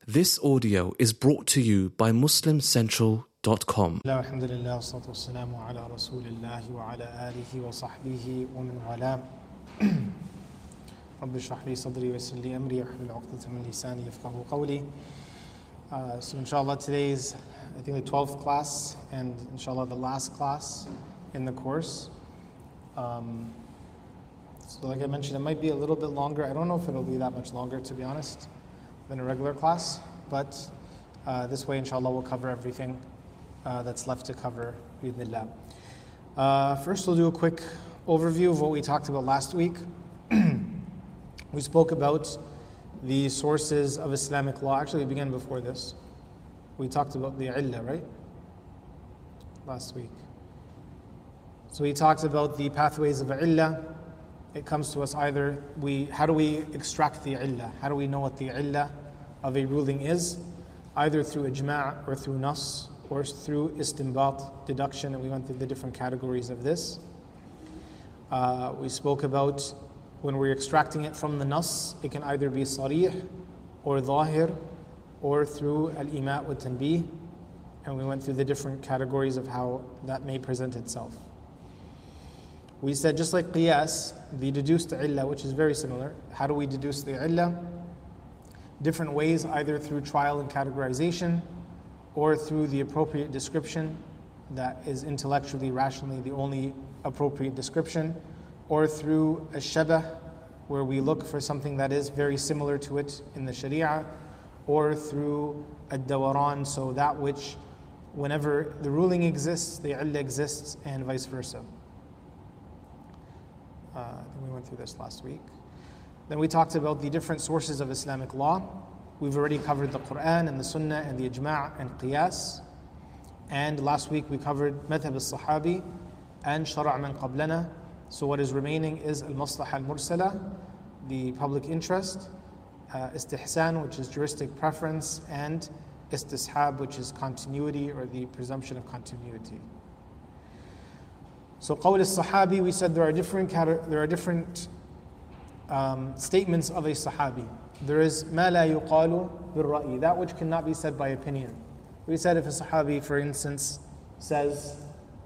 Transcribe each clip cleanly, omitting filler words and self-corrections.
This audio is brought to you by MuslimCentral.com. الحمد لله والصلاة والسلام على رسول الله وعلى آله وصحبه ومن والاه. رب اشرح لي صدري ويسر لي أمري واحلل عقدة من لساني يفقهوا قولي. So inshallah today is I think the 12th class and inshallah the last class in the course. So like I mentioned, it might be a little bit longer. I don't know if it'll be that much longer, to be honest, than a regular class, but this way inshallah we'll cover everything that's left to cover bi'idhnillah. First we'll do a quick overview of what we talked about last week. We spoke about the sources of Islamic law. Actually we began before this. We talked about the illah, right? Last week. So we talked about the pathways of illah. It comes to us either, how do we extract the illah? How do we know what the illah of a ruling is? Either through ijma' or through nas, or through istinbat, deduction, and we went through the different categories of this. We spoke about when we're extracting it from the nas, it can either be sarih or zahir, or through al-ima' wa tanbih, and we went through the different categories of how that may present itself. We said just like qiyas, the deduced illah, which is very similar. How do we deduce the illah? Different ways, either through trial and categorization, or through the appropriate description that is intellectually, rationally the only appropriate description, or through a shabah, where we look for something that is very similar to it in the sharia, or through a dawaran, so that which whenever the ruling exists, the illah exists, and vice versa. I think we went through this last week. Then we talked about the different sources of Islamic law. We've already covered the Quran and the Sunnah and the Ijma' and Qiyas. And last week we covered Madhab al-Sahabi and Shara' man qablana. So what is remaining is al-Maslaha al-Mursala, the public interest, Istihsan, which is juristic preference, and Istishab, which is continuity or the presumption of continuity. So qawl al-Sahabi, we said there are different statements of a Sahabi. There is ma la yuqalu bil-ra'i, that which cannot be said by opinion. We said if a Sahabi, for instance, says,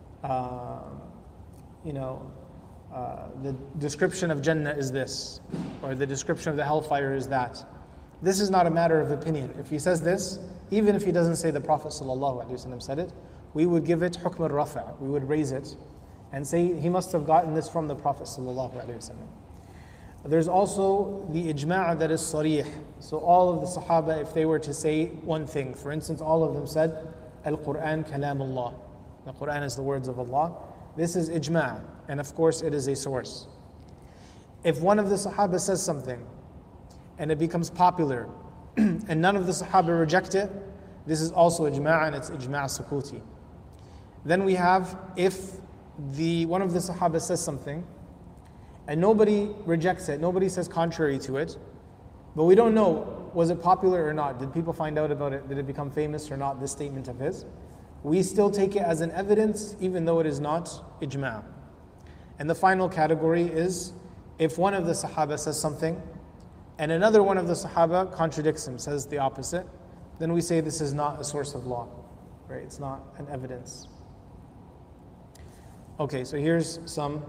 the description of Jannah is this, or the description of the hellfire is that. This is not a matter of opinion. If he says this, even if he doesn't say the Prophet ﷺ said it, we would give it hukm al-rafa', we would raise it and say he must have gotten this from the Prophet ﷺ. There's also the ijma' that is sarih. So all of the Sahaba, if they were to say one thing, for instance, all of them said, Al-Quran kalamullah. The Quran is the words of Allah. This is ijma', and of course it is a source. If one of the Sahaba says something, and it becomes popular, and none of the Sahaba reject it, this is also ijma', and it's ijma' sukuti. Then we have, if one of the Sahaba says something, and nobody rejects it, nobody says contrary to it, but we don't know, was it popular or not? Did people find out about it? Did it become famous or not, this statement of his? We still take it as an evidence, even though it is not ijma'. And the final category is, if one of the Sahaba says something, and another one of the Sahaba contradicts him, says the opposite, then we say this is not a source of law, right? It's not an evidence. Okay, so here's some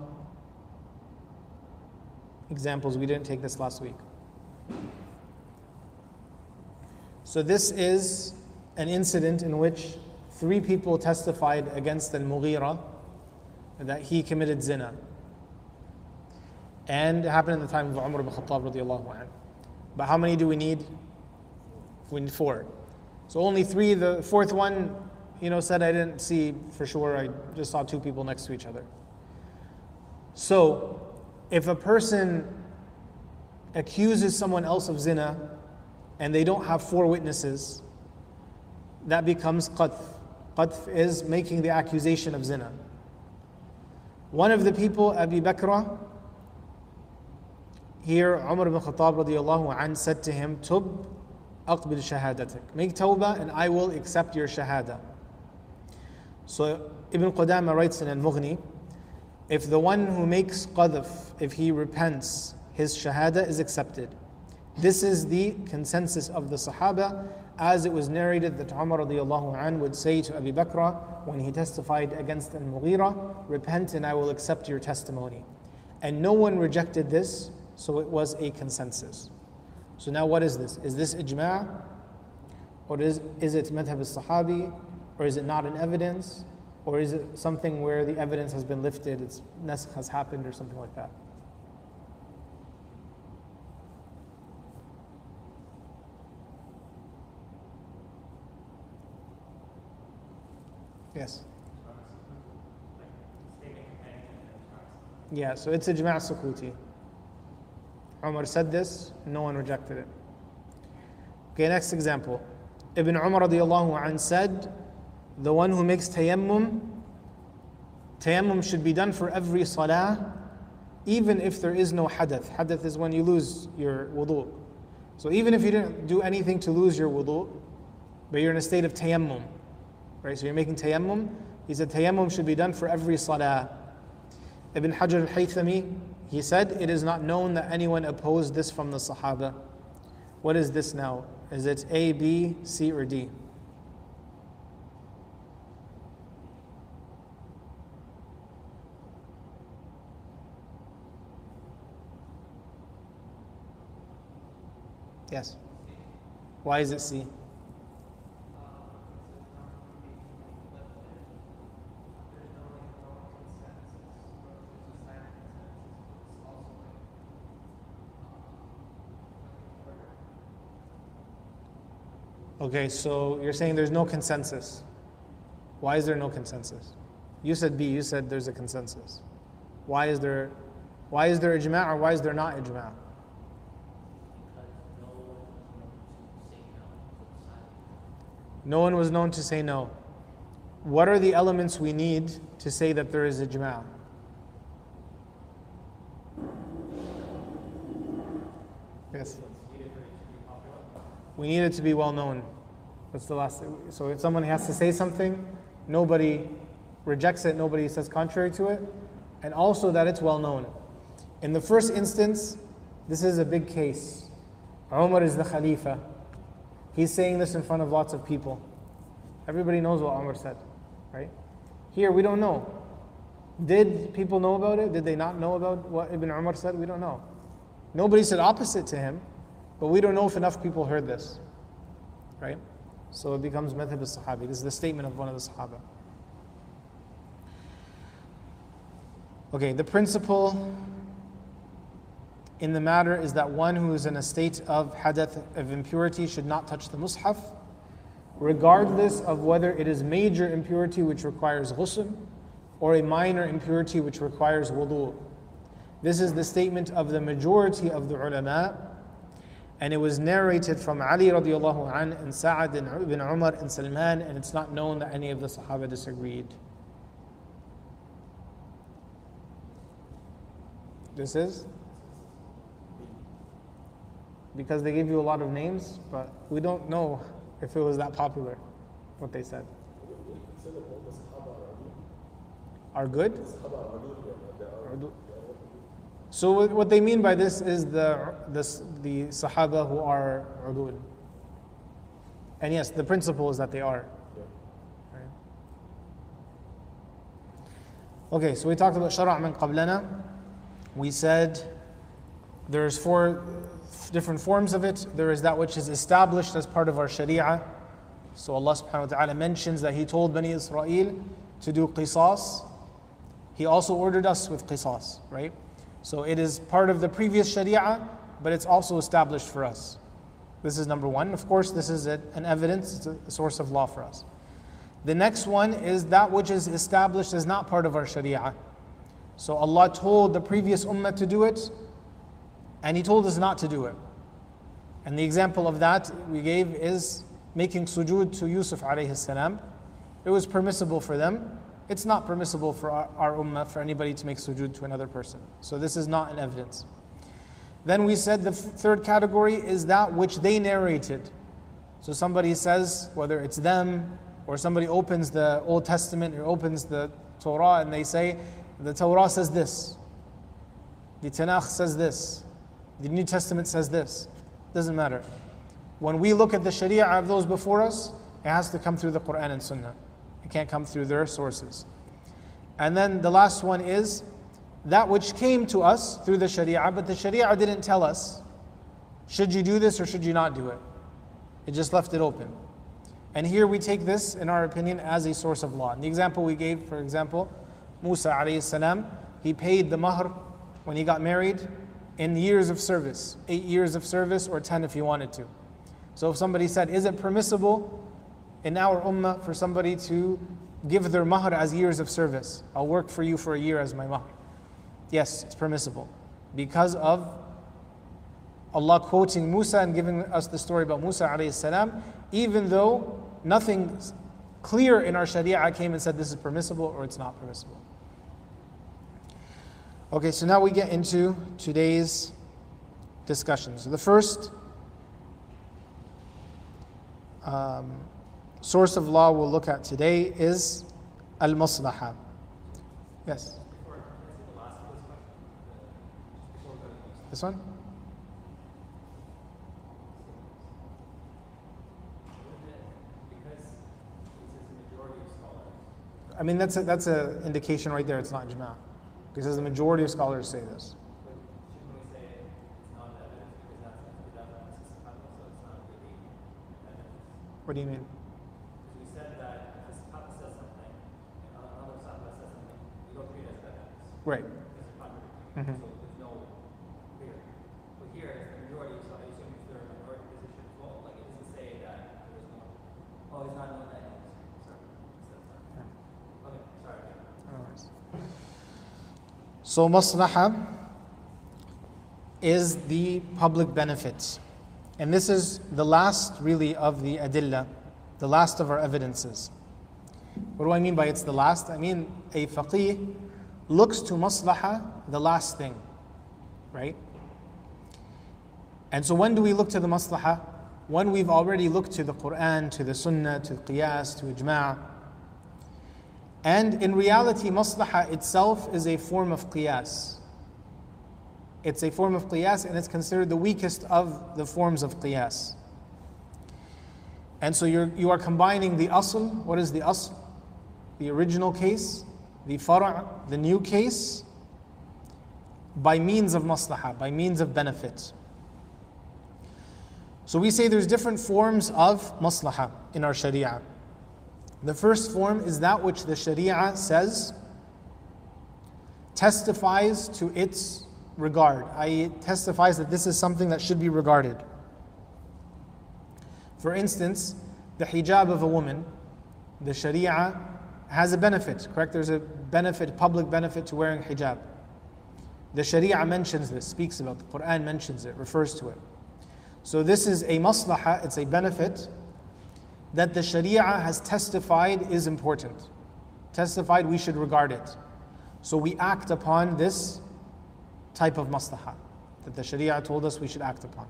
examples. We didn't take this last week. So this is an incident in which 3 people testified against Al-Mughira that he committed zina. And it happened in the time of Umar ibn Khattab radiallahu anhu. But how many do we need? We need 4. So only 3, the 4th one, said I didn't see for sure, I just saw 2 people next to each other. So, if a person accuses someone else of zina, and they don't have 4 witnesses, that becomes qadf. Qadf is making the accusation of zina. One of the people, Abi Bakr, here Umar ibn Khattab radiallahu anhu said to him, Tub aqbil shahadatik. Make tawbah and I will accept your shahada. So Ibn Qudama writes in Al-Mughni, if the one who makes qadf, if he repents, his shahada is accepted. This is the consensus of the Sahaba, as it was narrated that Umar radiallahu anh would say to Abu Bakr when he testified against Al-Mughira, repent and I will accept your testimony. And no one rejected this, so it was a consensus. So now what is this? Is this ijma'? Or is it madhab al-sahabi? Or is it not an evidence? Or is it something where the evidence has been lifted, its nasakh has happened or something like that? Yes. Yeah, so it's ijma' sukuti. Umar said this, no one rejected it. Okay, next example. Ibn Umar radiallahu anh said, the one who makes tayammum should be done for every salah, even if there is no hadath. Hadath is when you lose your wudu. So even if you didn't do anything to lose your wudu, but you're in a state of tayammum, right? So you're making tayammum. He said tayammum should be done for every salah. Ibn Hajar al-Haythami, he said, it is not known that anyone opposed this from the Sahaba. What is this now? Is it A, B, C, or D? Yes. Why is it C? Okay, so you're saying there's no consensus. Why is there no consensus? You said B, you said there's a consensus. Why is there ijma' or why is there not ijma'? No one was known to say no. What are the elements we need to say that there is ijma'? Yes. We need it to be well known. That's the last thing. So if someone has to say something, nobody rejects it, nobody says contrary to it, and also that it's well known. In the first instance, this is a big case. Umar is the Khalifa. He's saying this in front of lots of people. Everybody knows what Umar said, right? Here, we don't know. Did people know about it? Did they not know about what Ibn Umar said? We don't know. Nobody said opposite to him, but we don't know if enough people heard this, right? So it becomes madhab al-sahabi. This is the statement of one of the sahaba. Okay, the principle in the matter is that one who is in a state of hadath, of impurity, should not touch the mushaf, regardless of whether it is major impurity which requires ghusl, or a minor impurity which requires wudu. This is the statement of the majority of the ulama, and it was narrated from Ali radiallahu anh and Sa'ad and Ibn Umar and Salman, and it's not known that any of the Sahaba disagreed. This is? Because they gave you a lot of names, but we don't know if it was that popular, what they said. Are good? So what they mean by this is the Sahaba who are udul. And yes, the principle is that they are. Right. Okay, so we talked about shara' min qablana. We said there's 4 different forms of it. There is that which is established as part of our sharia. So Allah subhanahu wa ta'ala mentions that He told Bani Israel to do qisas. He also ordered us with qisas, right? So it is part of the previous sharia, but it's also established for us. This is number 1. Of course, this is an evidence, it's a source of law for us. The next one is that which is established as not part of our sharia. So Allah told the previous ummah to do it, and He told us not to do it. And the example of that we gave is making sujood to Yusuf alayhi salam. It was permissible for them. It's not permissible for our ummah, for anybody to make sujood to another person. So this is not an evidence. Then we said the third category is that which they narrated. So somebody says, whether it's them, or somebody opens the Old Testament or opens the Torah and they say, the Torah says this, the Tanakh says this, the New Testament says this. Doesn't matter. When we look at the sharia of those before us, it has to come through the Quran and Sunnah. It can't come through their sources. And then the last one is that which came to us through the sharia, but the sharia didn't tell us, should you do this or should you not do it? It just left it open. And here we take this, in our opinion, as a source of law. And the example we gave, for example, Musa alayhi salam, he paid the mahr when he got married in years of service, 8 years of service or 10 if he wanted to. So if somebody said, is it permissible in our ummah for somebody to give their mahr as years of service? I'll work for you for a year as my mahr. Yes, it's permissible. Because of Allah quoting Musa and giving us the story about Musa alayhi salam, even though nothing clear in our sharia came and said this is permissible or it's not permissible. Okay, so now we get into today's discussion. So the first source of law we'll look at today is al-maslaha. Yes? This one? I mean, that's an indication right there, it's not ijma'. Because the majority of scholars say this. What do you mean? We said that if a Sahaba says something, and another Sahaba says something, you don't treat it as evidence. Right. Because it's contradictory. So there's no clear. But here, the majority, so I assume if they're in a minority position, well, like it doesn't say that there was no, oh, it's not known that it was. Sorry. Okay, sorry. So maslaha is the public benefit. And this is the last really of the adillah, the last of our evidences. What do I mean by it's the last? I mean a faqih looks to maslaha, the last thing, right? And so when do we look to the maslaha? When we've already looked to the Quran, to the Sunnah, to the Qiyas, to Ijma'. And in reality, maslaha itself is a form of qiyas. It's a form of qiyas and it's considered the weakest of the forms of qiyas. And so you are combining the asl. What is the asl? The original case, the fara', the new case, by means of maslaha, by means of benefit. So we say there's different forms of maslaha in our sharia. The first form is that which the sharia says testifies to its regard, i.e. testifies that this is something that should be regarded. For instance, the hijab of a woman, the sharia has a benefit, correct? There's a benefit, public benefit to wearing hijab. The sharia mentions this, speaks about it, the Quran mentions it, refers to it. So this is a maslaha, it's a benefit that the sharia has testified is important. Testified we should regard it. So we act upon this type of maslaha that the sharia told us we should act upon.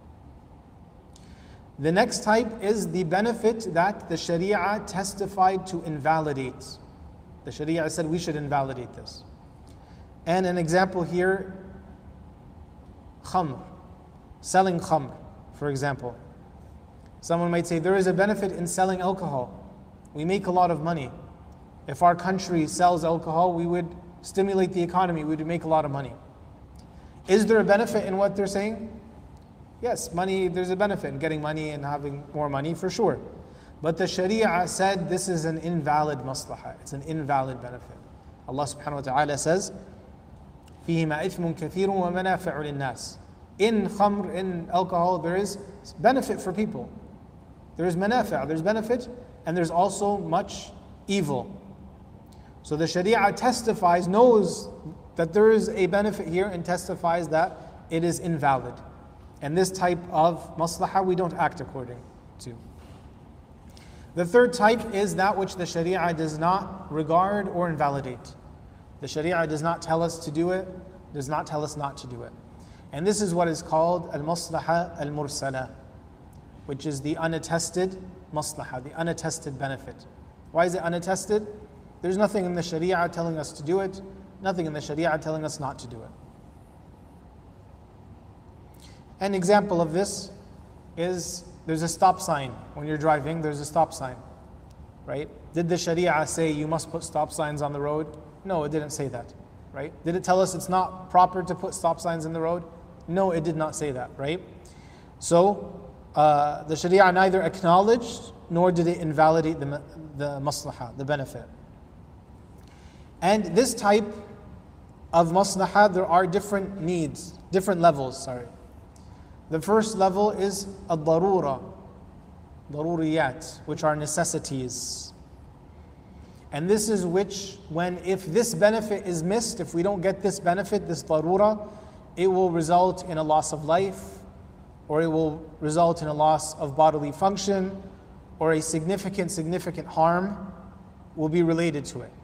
The next type is the benefit that the sharia testified to invalidate. The sharia said we should invalidate this. And an example here, khamr, selling khamr, for example. Someone might say there is a benefit in selling alcohol. We make a lot of money. If our country sells alcohol, we would stimulate the economy, we would make a lot of money. Is there a benefit in what they're saying? Yes, money, there's a benefit in getting money and having more money for sure. But the sharia said this is an invalid maslaha, it's an invalid benefit. Allah subhanahu wa ta'ala says, فِيهِمَا إِثْمٌ كَثِيرٌ وَمَنَافِعُ لِلنَّاسِ. In khamr, in alcohol, there is benefit for people. There is manafi', there's benefit, and there's also much evil. So the sharia testifies, knows that there is a benefit here and testifies that it is invalid. And this type of maslaha we don't act according to. The third type is that which the sharia does not regard or invalidate. The sharia does not tell us to do it, does not tell us not to do it. And this is what is called al-maslaha al-mursala, which is the unattested maslaha, the unattested benefit. Why is it unattested? There's nothing in the sharia telling us to do it, nothing in the sharia telling us not to do it. An example of this is there's a stop sign. When you're driving, there's a stop sign, right? Did the Sharia say you must put stop signs on the road? No, it didn't say that, right? Did it tell us it's not proper to put stop signs in the road? No, it did not say that, right? So the Sharia neither acknowledged nor did it invalidate the maslahah, the benefit. And this type of maslahah, there are different needs, different levels, The first level is ad-darura, daruriyat, which are necessities. And this is which, if this benefit is missed, if we don't get this benefit, this darura, it will result in a loss of life, or it will result in a loss of bodily function, or a significant harm will be related to it.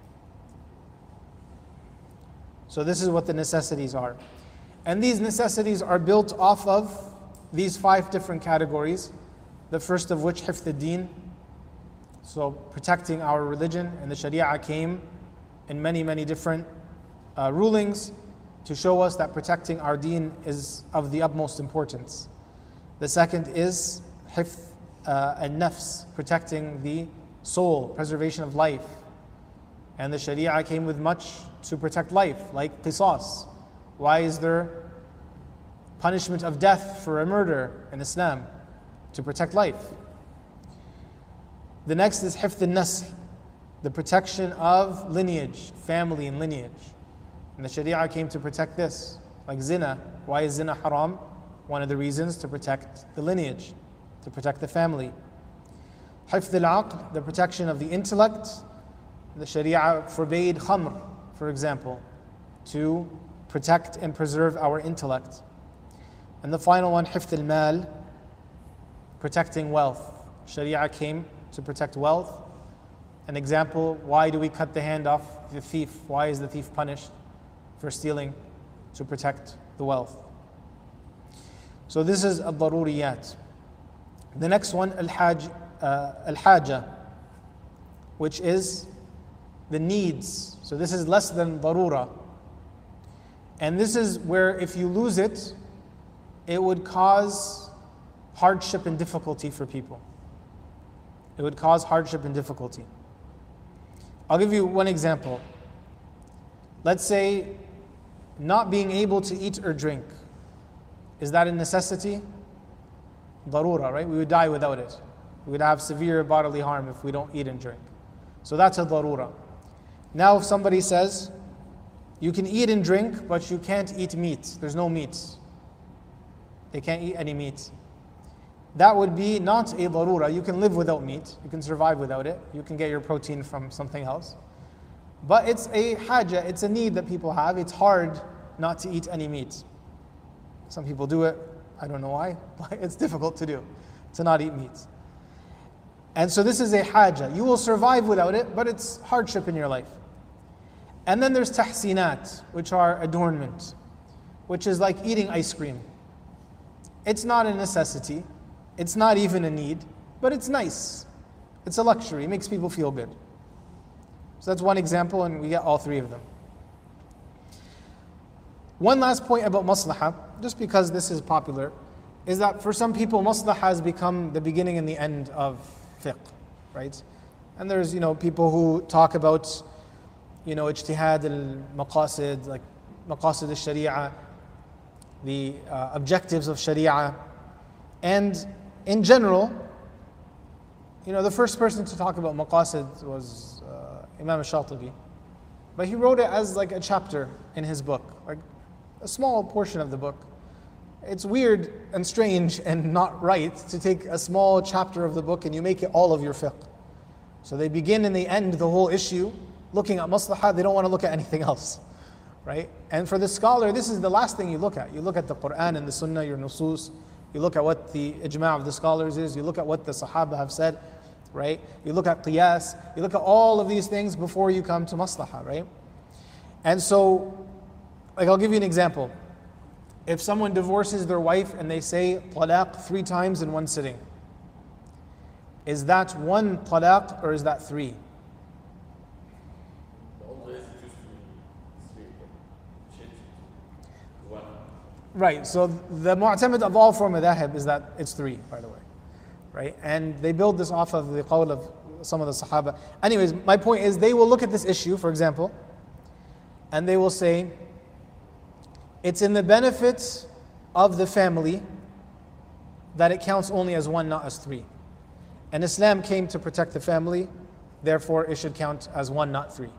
So this is what the necessities are. And these necessities are built off of these 5 different categories. The first of which, hifth ad-din, so protecting our religion, and the Sharia came in many different rulings to show us that protecting our deen is of the utmost importance. The second is hifth an-nafs, protecting the soul, preservation of life. And the Sharia came with much to protect life, like qisas. Why is there punishment of death for a murder in Islam? To protect life. The next is hifth an-nasl, the protection of lineage, family and lineage. And the Sharia came to protect this, like zina. Why is zina haram? One of the reasons, to protect the lineage, to protect the family. Hifth al-aql, the protection of the intellect. The Sharia forbade khamr, for example, to protect and preserve our intellect. And the final one, hifth al-mal, protecting wealth. Sharia came to protect wealth. An example, why do we cut the hand off the thief? Why is the thief punished for stealing? To protect the wealth. So this is al-daruriyat. The next one, al-haja, which is the needs. So this is less than darura. And this is where if you lose it, it would cause hardship and difficulty for people. It would cause hardship and difficulty. I'll give you one example. Let's say not being able to eat or drink. Is that a necessity? Darura, right? We would die without it. We would have severe bodily harm if we don't eat and drink. So that's a darura. Now if somebody says, you can eat and drink, but you can't eat meat. There's no meat. They can't eat any meat. That would be not a darura. You can live without meat. You can survive without it. You can get your protein from something else. But it's a haja, it's a need that people have. It's hard not to eat any meat. Some people do it. I don't know why, but it's difficult to do, to not eat meat. And so this is a haja. You will survive without it, but it's hardship in your life. And then there's tahsinat, which are adornment, which is like eating ice cream. It's not a necessity. It's not even a need, but it's nice. It's a luxury. It makes people feel good. So that's one example, and we get all 3 of them. One last point about maslahah, just because this is popular, is that for some people, maslahah has become the beginning and the end of fiqh, right? And there's, people who talk about, ijtihad al-maqasid, like maqasid al-sharia, the objectives of sharia. And in general, the first person to talk about maqasid was Imam al-Shatibi. But he wrote it as like a chapter in his book, like a small portion of the book. It's weird and strange and not right to take a small chapter of the book and you make it all of your fiqh. So they begin and they end the whole issue looking at maslahah. They don't want to look at anything else, right? And for the scholar, this is the last thing you look at. You look at the Quran and the Sunnah, your nusus. You look at what the ijma' of the scholars is. You look at what the Sahaba have said, right? You look at qiyas. You look at all of these things before you come to maslahah, right? And so, I'll give you an example. If someone divorces their wife and they say talaq 3 times in one sitting, is that 1 talaq or is that 3? Right, so the mu'tamid of all four madhahib is that it's three, by the way. Right? And they build this off of the qawl of some of the Sahaba. Anyways, my point is they will look at this issue, for example, and they will say, it's in the benefit of the family that it counts only as one, not as three. And Islam came to protect the family, therefore it should count as one, not three.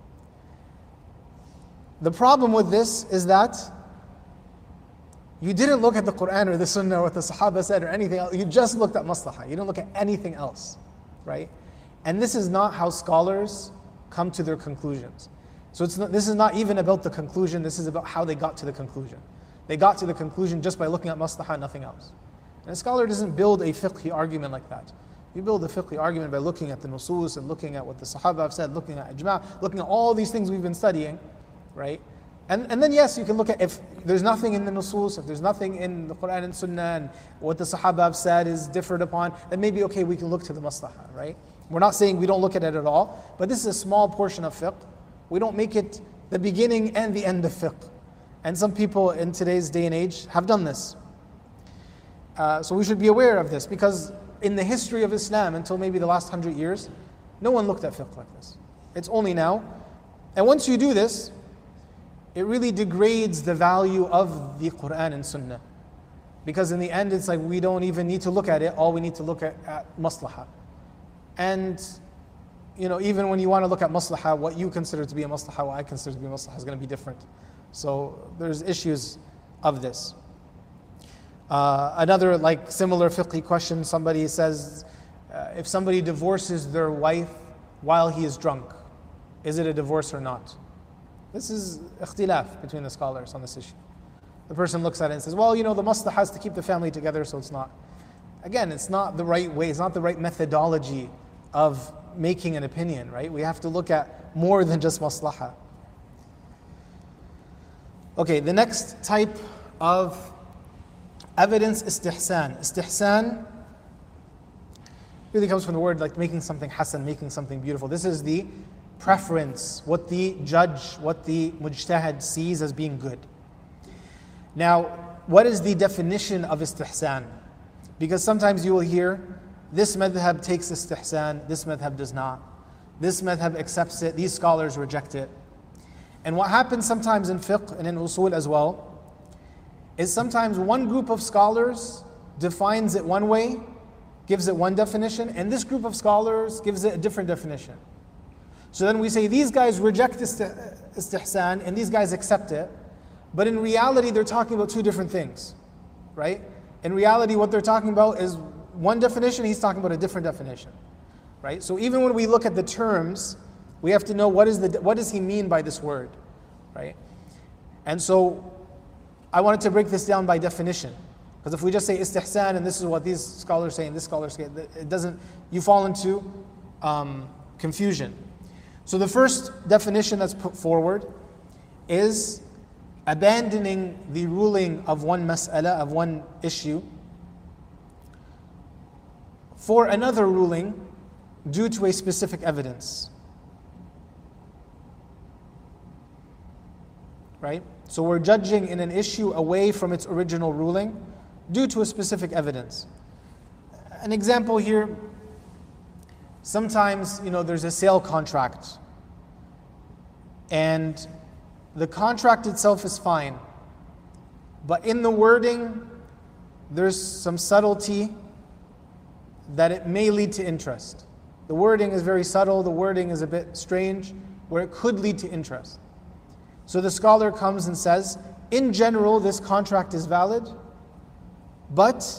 The problem with this is that you didn't look at the Quran or the Sunnah or what the Sahaba said or anything else. You just looked at maslahah. You didn't look at anything else, right? And this is not how scholars come to their conclusions. So this is not even about the conclusion. This is about how they got to the conclusion. They got to the conclusion just by looking at maslahah, nothing else. And a scholar doesn't build a fiqhi argument like that. You build a fiqhi argument by looking at the nusus and looking at what the Sahaba have said, looking at ijma', looking at all these things we've been studying, right? And then yes, you can look at if there's nothing in the nusus, if there's nothing in the Quran and Sunnah and what the Sahaba have said is differed upon, then maybe okay, we can look to the maslahah, right? We're not saying we don't look at it at all, but this is a small portion of fiqh. We don't make it the beginning and the end of fiqh. And some people in today's day and age have done this. So we should be aware of this, because in the history of Islam, until maybe the last 100 years, no one looked at fiqh like this. It's only now. And once you do this, it really degrades the value of the Quran and Sunnah. Because in the end, it's like we don't even need to look at it. All we need to look at maslahah. And even when you want to look at maslahah, what you consider to be a maslahah, what I consider to be a maslahah is going to be different. So there's issues of this. Another similar fiqhi question, somebody says, if somebody divorces their wife while he is drunk, is it a divorce or not? This is ikhtilaf between the scholars on this issue. The person looks at it and says, well, the maslahah has to keep the family together, so it's not. Again, it's not the right way, it's not the right methodology of making an opinion, right? We have to look at more than just maslahah. Okay, the next type of evidence is istihsan. Istihsan really comes from the word making something hasan, making something beautiful. This is the preference, what the judge, what the mujtahid sees as being good. Now, what is the definition of istihsan? Because sometimes you will hear, this madhab takes istihsan, this madhab does not. This madhab accepts it, these scholars reject it. And what happens sometimes in fiqh and in usul as well, is sometimes one group of scholars defines it one way, gives it one definition, and this group of scholars gives it a different definition. So then we say these guys reject istihsan and these guys accept it, but in reality they're talking about two different things, right? In reality what they're talking about is one definition, he's talking about a different definition, right? So even when we look at the terms, we have to know what does he mean by this word, right? And so I wanted to break this down by definition, because if we just say istihsan and this is what these scholars say and this scholar say, it doesn't, you fall into confusion. So the first definition that's put forward is abandoning the ruling of one mas'ala, of one issue, for another ruling due to a specific evidence. Right? So we're judging in an issue away from its original ruling due to a specific evidence. An example here, sometimes there's a sale contract and the contract itself is fine, but in the wording there's some subtlety that it may lead to interest. The wording is very subtle, the wording is a bit strange, where it could lead to interest. So the scholar comes and says, in general this contract is valid, but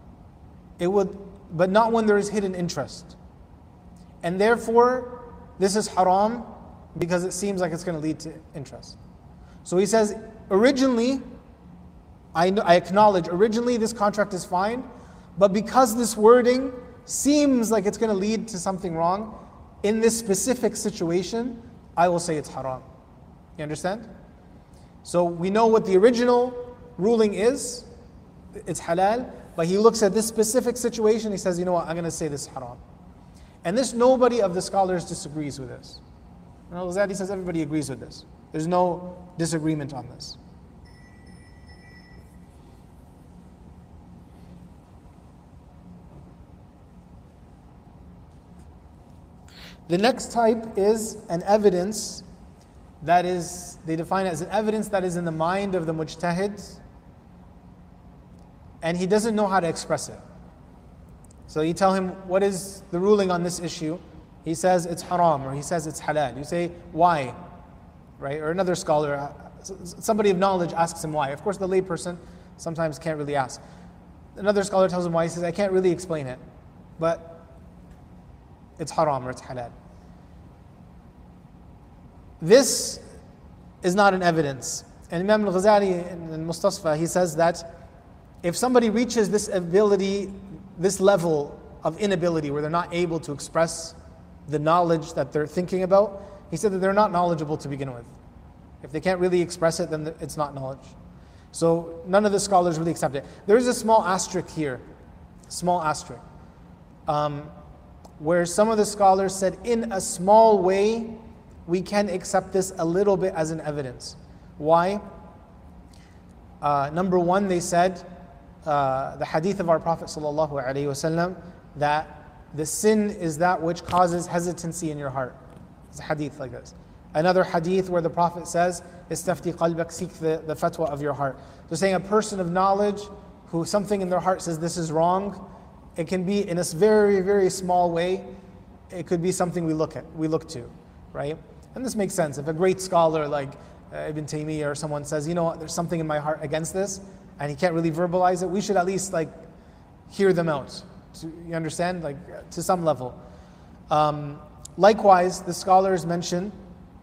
not when there is hidden interest. And therefore, this is haram because it seems like it's going to lead to interest. So he says, originally, I acknowledge, originally this contract is fine, but because this wording seems like it's going to lead to something wrong, in this specific situation, I will say it's haram. You understand? So we know what the original ruling is, it's halal, but he looks at this specific situation, he says, you know what, I'm going to say this is haram. And this, nobody of the scholars disagrees with this. Al-Ghazali says everybody agrees with this. There's no disagreement on this. The next type is an evidence that is, they define it as an evidence that is in the mind of the mujtahid, and he doesn't know how to express it. So you tell him, what is the ruling on this issue? He says it's haram, or he says it's halal. You say, why? Right? Or another scholar, somebody of knowledge asks him why. Of course, the layperson sometimes can't really ask. Another scholar tells him why. He says, I can't really explain it, but it's haram or it's halal. This is not an evidence. And Imam al-Ghazali in Mustasfa, he says that if somebody reaches this ability, this level of inability where they're not able to express the knowledge that they're thinking about, he said that they're not knowledgeable to begin with. If they can't really express it, then it's not knowledge. So none of the scholars really accept it. There is a small asterisk here, where some of the scholars said in a small way, we can accept this a little bit as an evidence. Why? Number one, they said, the hadith of our Prophet ﷺ, that the sin is that which causes hesitancy in your heart. It's a hadith like this. Another hadith where the Prophet says, "Istafti qalbak," seek the fatwa of your heart. So saying a person of knowledge who something in their heart says this is wrong, it can be in a very, very small way, it could be something we look to, right? And this makes sense. If a great scholar like Ibn Taymiyyah or someone says, you know what, there's something in my heart against this, and he can't really verbalize it, we should at least hear them out. You understand? To some level. Likewise, the scholars mention,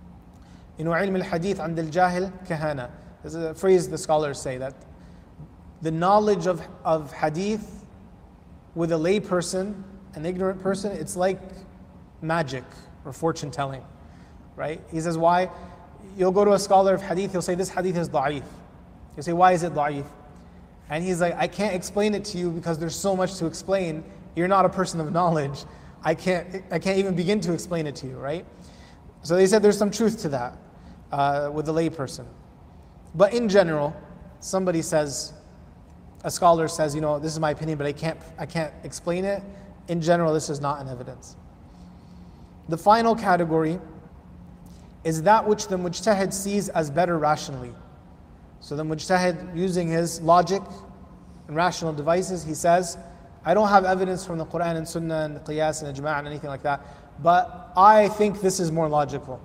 ilm al-hadith and al-jahil kahana. There's a phrase the scholars say that the knowledge of hadith with a layperson, an ignorant person, it's like magic or fortune telling, right? He says, why? You'll go to a scholar of hadith, he'll say, this hadith is da'if. You say, why is it da'if? And he's like, I can't explain it to you because there's so much to explain. You're not a person of knowledge. I can't even begin to explain it to you, right? So they said there's some truth to that with the layperson. But in general, somebody says, a scholar says, this is my opinion, but I can't explain it. In general, this is not an evidence. The final category is that which the mujtahid sees as better rationally. So the mujtahid, using his logic and rational devices, he says, I don't have evidence from the Quran and Sunnah and Qiyas and Ijma' and anything like that, but I think this is more logical.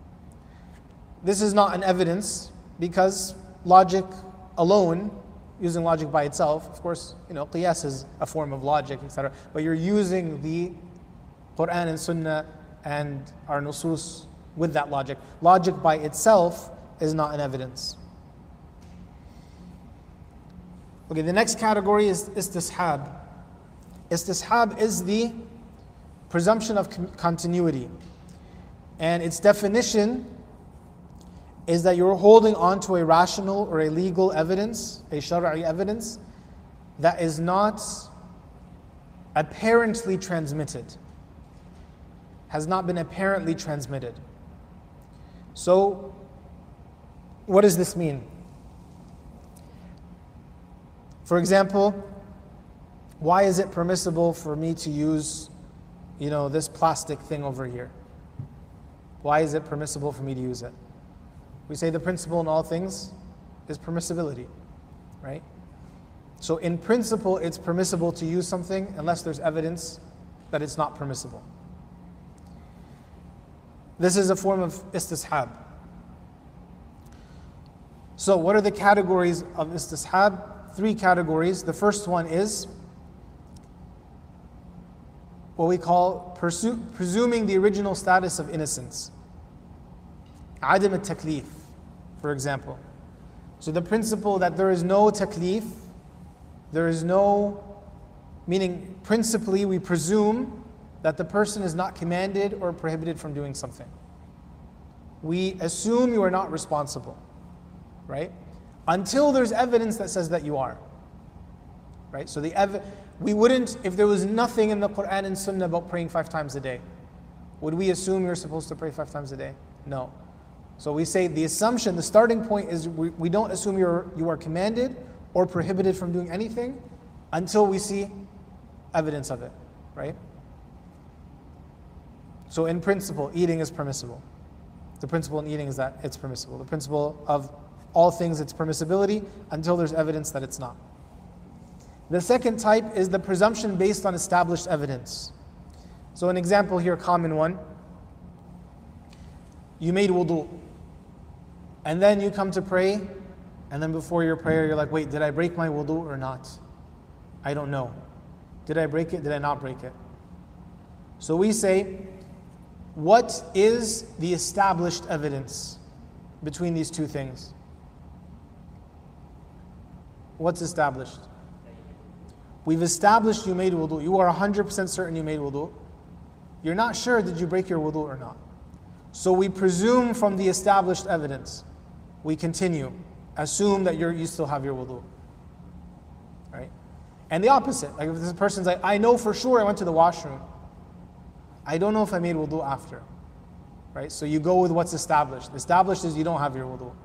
This is not an evidence because logic alone, using logic by itself, of course, Qiyas is a form of logic, etc. But you're using the Quran and Sunnah and our nusus with that logic. Logic by itself is not an evidence. Okay, the next category is istishab. Istishab is the presumption of continuity. And its definition is that you're holding on to a rational or a legal evidence, a shari'i evidence, that is not apparently transmitted, has not been apparently transmitted. So, what does this mean? For example, why is it permissible for me to use, this plastic thing over here? Why is it permissible for me to use it? We say the principle in all things is permissibility, right? So in principle, it's permissible to use something unless there's evidence that it's not permissible. This is a form of istishab. So what are the categories of istishab? 3 categories. The first one is what we call presuming the original status of innocence. Adam al-taklif, for example. So the principle that there is no taklif, meaning principally we presume that the person is not commanded or prohibited from doing something. We assume you are not responsible, right? Until there's evidence that says that you are, right? So we wouldn't, if there was nothing in the Quran and Sunnah about praying 5 times a day, would we assume you're supposed to pray 5 times a day? No. So we say the assumption, the starting point is we don't assume you are commanded or prohibited from doing anything until we see evidence of it, right? So in principle, eating is permissible. The principle in eating is that it's permissible. The principle of all things, it's permissibility until there's evidence that it's not. The second type is the presumption based on established evidence. So an example here, common one. You made wudu, and then you come to pray, and then before your prayer, you're like, wait, did I break my wudu or not? I don't know. Did I break it? Did I not break it? So we say, what is the established evidence between these two things? What's established? We've established you made wudu. You are 100% certain you made wudu. You're not sure, did you break your wudu or not? So we presume from the established evidence. We continue. Assume that you still have your wudu. Right? And the opposite. Like if this person's like, I know for sure I went to the washroom. I don't know if I made wudu after. Right? So you go with what's established. Established is you don't have your wudu.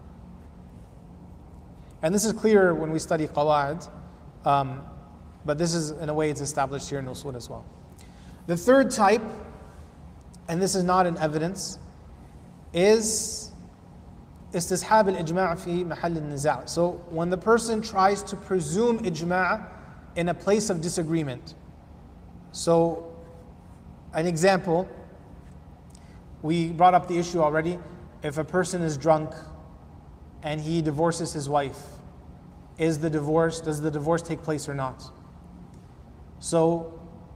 And this is clear when we study qawa'id. But this is, in a way, it's established here in usul as well. The third type, and this is not an evidence, is istishab al-ijma' fi mahall al-niza'. So when the person tries to presume ijma' in a place of disagreement. So an example, we brought up the issue already. If a person is drunk and he divorces his wife, does the divorce take place or not? So,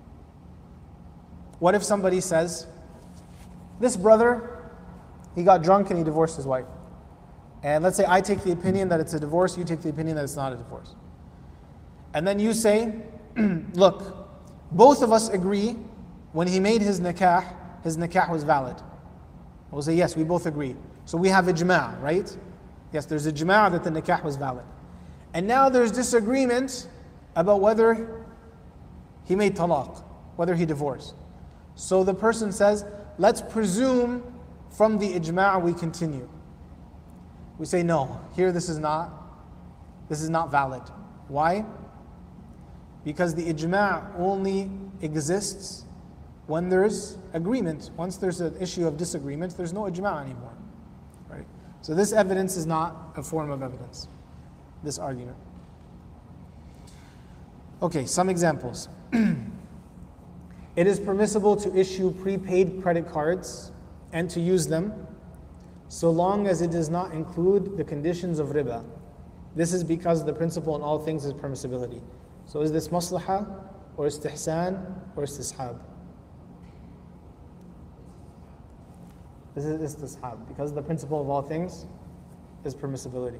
what if somebody says, this brother, he got drunk and he divorced his wife. And let's say I take the opinion that it's a divorce, you take the opinion that it's not a divorce. And then you say, look, both of us agree when he made his nikah was valid. We'll say, yes, we both agree. So we have ijma', right? Yes, there's ijma' that the nikah was valid. And now there's disagreement about whether he made talaq, whether he divorced. So the person says, let's presume from the ijma' we continue. We say, no, here this is not valid. Why? Because the ijma' only exists when there's agreement. Once there's an issue of disagreement, there's no ijma' anymore. Right? So this evidence is not a form of evidence, this argument. Okay, some examples. It is permissible to issue prepaid credit cards and to use them so long as it does not include the conditions of riba. This is because the principle in all things is permissibility. So is this maslaha or istihsan or istishab? This is istishab because the principle of all things is permissibility.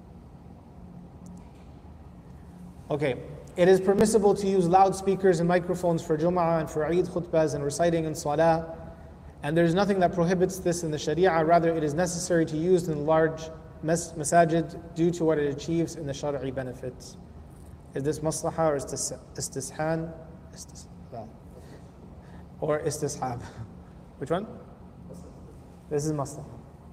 Okay, it is permissible to use loudspeakers and microphones for Jum'ah and for Eid khutbahs and reciting in Salah. And there is nothing that prohibits this in the Sharia. Rather, it is necessary to use in large masajid due to what it achieves in the Shari'i benefits. Is this maslaha or istishan? Or istishab? Which one? This is maslaha.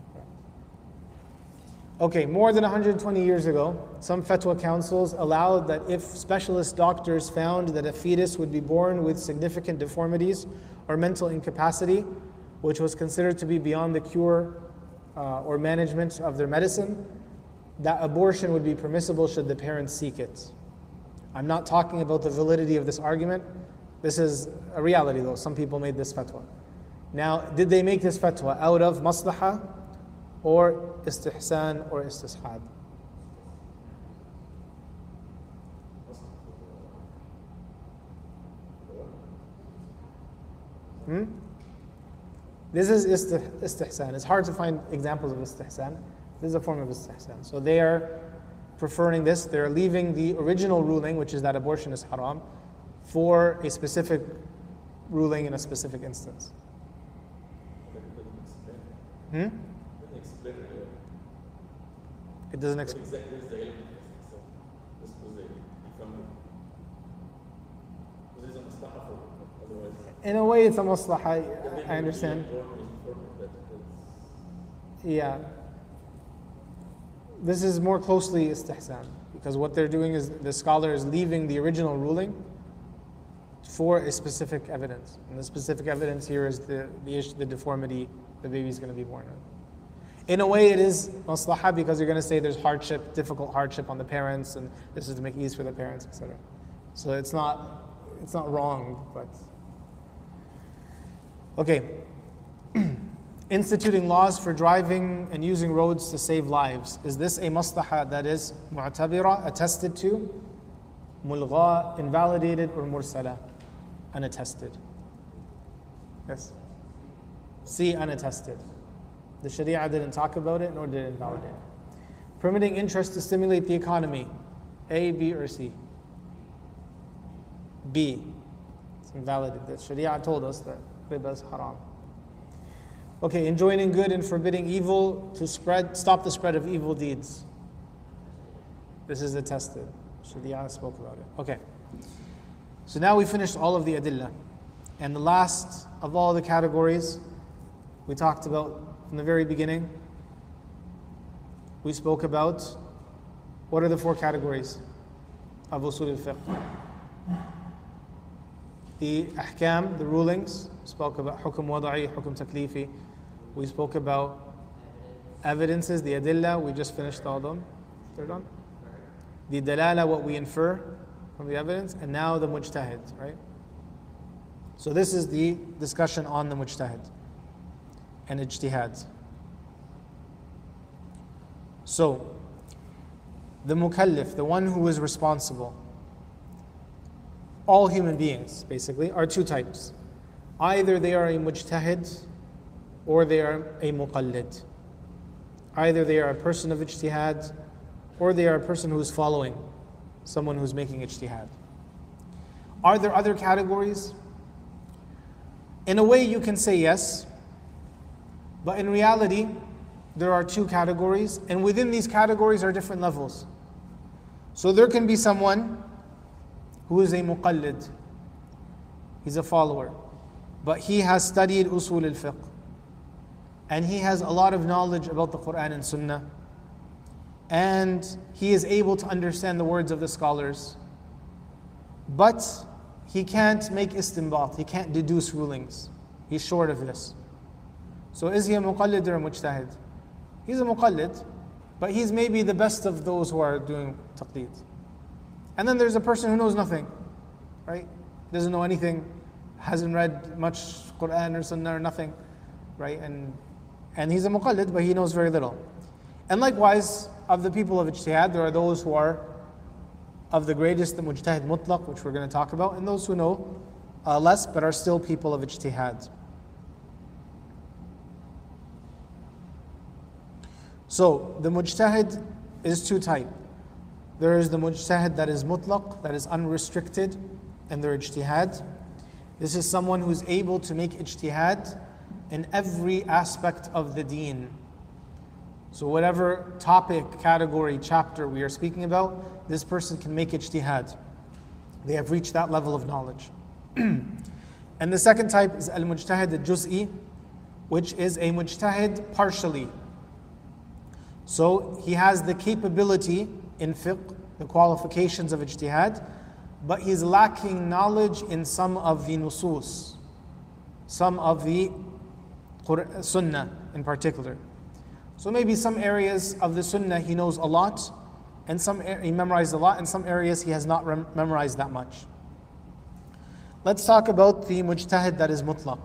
Okay, more than 120 years ago, some fatwa councils allowed that if specialist doctors found that a fetus would be born with significant deformities or mental incapacity, which was considered to be beyond the cure or management of their medicine, that abortion would be permissible should the parents seek it. I'm not talking about the validity of this argument. This is a reality though. Some people made this fatwa. Now, did they make this fatwa out of maslaha or istihsan or istishab? This is istihsan. It's hard to find examples of istihsan. This is a form of istihsan. So they are preferring this. They're leaving the original ruling, which is that abortion is haram, for a specific ruling in a specific instance. It doesn't explain. In a way, it's a maslaha. I understand. Yeah. This is more closely istihsan because what they're doing is the scholar is leaving the original ruling for a specific evidence. And the specific evidence here is the deformity the baby is going to be born with. In a way, it is maslahah because you're going to say there's hardship, difficult hardship on the parents, and this is to make ease for the parents, etc. So it's not wrong, but okay. Instituting laws for driving and using roads to save lives. Is this a maslahah that is mu'tabira, attested to, mulgha, invalidated, or mursala, unattested? Yes. C, unattested. The Sharia didn't talk about it, nor did it invalidate it. Permitting interest to stimulate the economy. A, B, or C? B. It's invalidated. The Sharia told us that riba is haram. Okay, enjoining good and forbidding evil to stop the spread of evil deeds. This is attested. Sharia spoke about it. Okay. So now we finished all of the adillah. And the last of all the categories we talked about from the very beginning, we spoke about what are the 4 categories of usul al-fiqh. The ahkam, the rulings, spoke about hukum wada'i, hukum taklifi. We spoke about evidences, the adillah, we just finished all of them. They're done. The dalala, what we infer from the evidence, and now the mujtahid, right? So this is the discussion on the mujtahid and ijtihad. So, the mukallif, the one who is responsible, all human beings basically are 2 types. Either they are a mujtahid or they are a muqallid. Either they are a person of ijtihad or they are a person who is following someone who's making ijtihad. Are there other categories? In a way you can say yes, but in reality there are 2 categories, and within these categories are different levels. So there can be someone who is a muqallid, he's a follower, but he has studied usul al-fiqh, and he has a lot of knowledge about the Quran and Sunnah, and he is able to understand the words of the scholars, but he can't make istinbat, he can't deduce rulings. He's short of this. So is he a muqallid or a mujtahid? He's a muqallid, but he's maybe the best of those who are doing taqleed. And then there's a person who knows nothing, right? Doesn't know anything, hasn't read much Quran or Sunnah or nothing, right? And he's a muqallid, but he knows very little. And likewise, of the people of ijtihad, there are those who are of the greatest, the mujtahid mutlaq, which we're going to talk about, and those who know less, but are still people of ijtihad. So, the mujtahid is 2 types. There is the mujtahid that is mutlaq, that is unrestricted in their ijtihad. This is someone who is able to make ijtihad in every aspect of the deen. So whatever topic, category, chapter we are speaking about, this person can make ijtihad. They have reached that level of knowledge. And the second type is al-mujtahid al-juz'i, which is a mujtahid partially. So he has the capability in fiqh, the qualifications of ijtihad, but he's lacking knowledge in some of the nusus, some of the sunnah in particular. So maybe some areas of the sunnah he knows a lot, and some he memorized a lot, and some areas he has not memorized that much. Let's talk about the mujtahid that is mutlaq.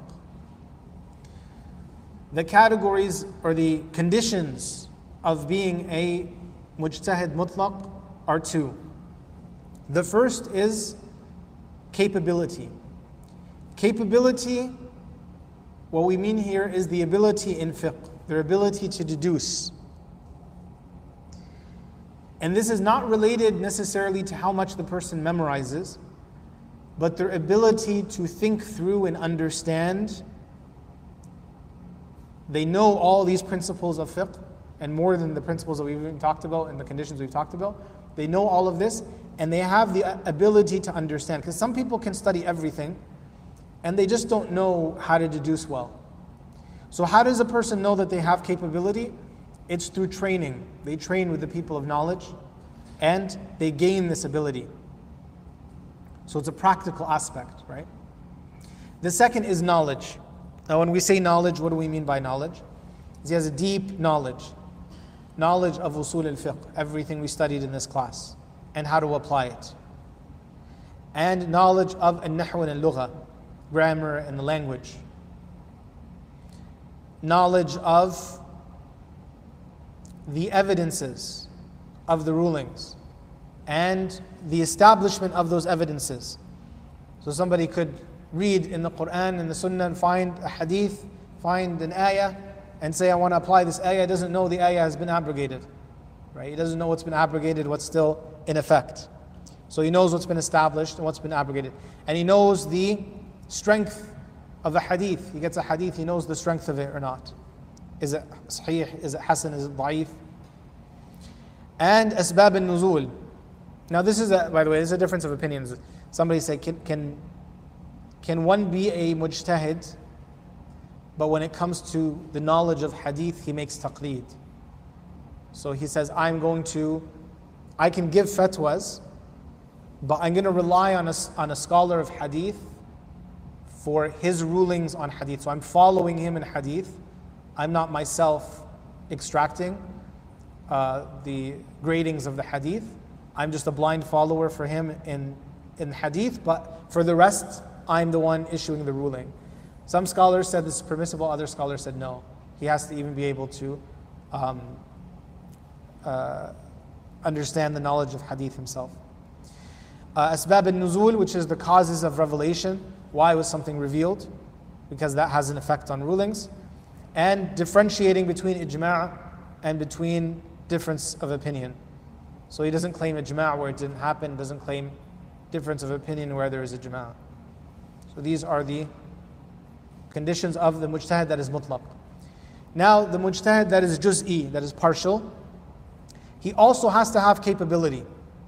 The categories or the conditions of being a mujtahid mutlaq are 2. The first is capability. Capability, what we mean here is the ability in fiqh, their ability to deduce. And this is not related necessarily to how much the person memorizes, but their ability to think through and understand. They know all these principles of fiqh, and more than the principles that we've even talked about and the conditions we've talked about. They know all of this, and they have the ability to understand. Because some people can study everything, and they just don't know how to deduce well. So how does a person know that they have capability? It's through training. They train with the people of knowledge, and they gain this ability. So it's a practical aspect, right? The second is knowledge. Now when we say knowledge, what do we mean by knowledge? He has a deep knowledge of usul al-fiqh, everything we studied in this class, and how to apply it. And knowledge of al-nahw and al-lugha, grammar and the language. Knowledge of the evidences of the rulings and the establishment of those evidences. So somebody could read in the Quran and the Sunnah and find a hadith, find an ayah, and say, I want to apply this ayah, doesn't know the ayah has been abrogated. Right? He doesn't know what's been abrogated, what's still in effect. So he knows what's been established and what's been abrogated. And he knows the strength of a hadith. He gets a hadith, he knows the strength of it or not. Is it sahih? Is it hasan? Is it da'if? And asbab al-nuzul. Now this is, by the way, this is a difference of opinions. Somebody say, can one be a mujtahid, but when it comes to the knowledge of hadith, he makes taqleed. So he says, I can give fatwas, but I'm going to rely on a scholar of hadith for his rulings on hadith. So I'm following him in hadith. I'm not myself extracting the gradings of the hadith. I'm just a blind follower for him in hadith, but for the rest, I'm the one issuing the ruling. Some scholars said this is permissible, other scholars said no. He has to even be able to understand the knowledge of hadith himself. Asbab al-nuzul, which is the causes of revelation. Why was something revealed? Because that has an effect on rulings. And differentiating between ijma' and between difference of opinion. So he doesn't claim ijma' where it didn't happen, doesn't claim difference of opinion where there is ijma'. So these are the conditions of the mujtahid that is mutlaq. Now the mujtahid that is juz'i, that is partial, he also has to have capability.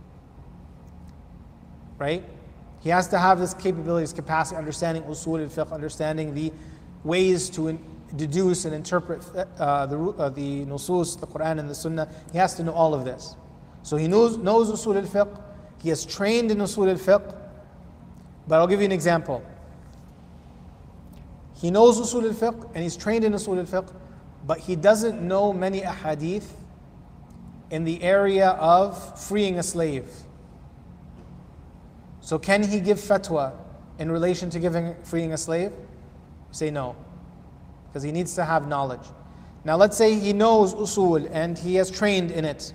Right? He has to have this capability, this capacity, understanding usul al-fiqh, understanding the ways to deduce and interpret the nusus, the Quran and the Sunnah. He has to know all of this. So he knows usul al-fiqh, he has trained in usul al-fiqh, but I'll give you an example. He knows usul al-fiqh and he's trained in usul al-fiqh, but he doesn't know many ahadith in the area of freeing a slave. So can he give fatwa in relation to freeing a slave? Say no, because he needs to have knowledge. Now let's say he knows usul and he has trained in it,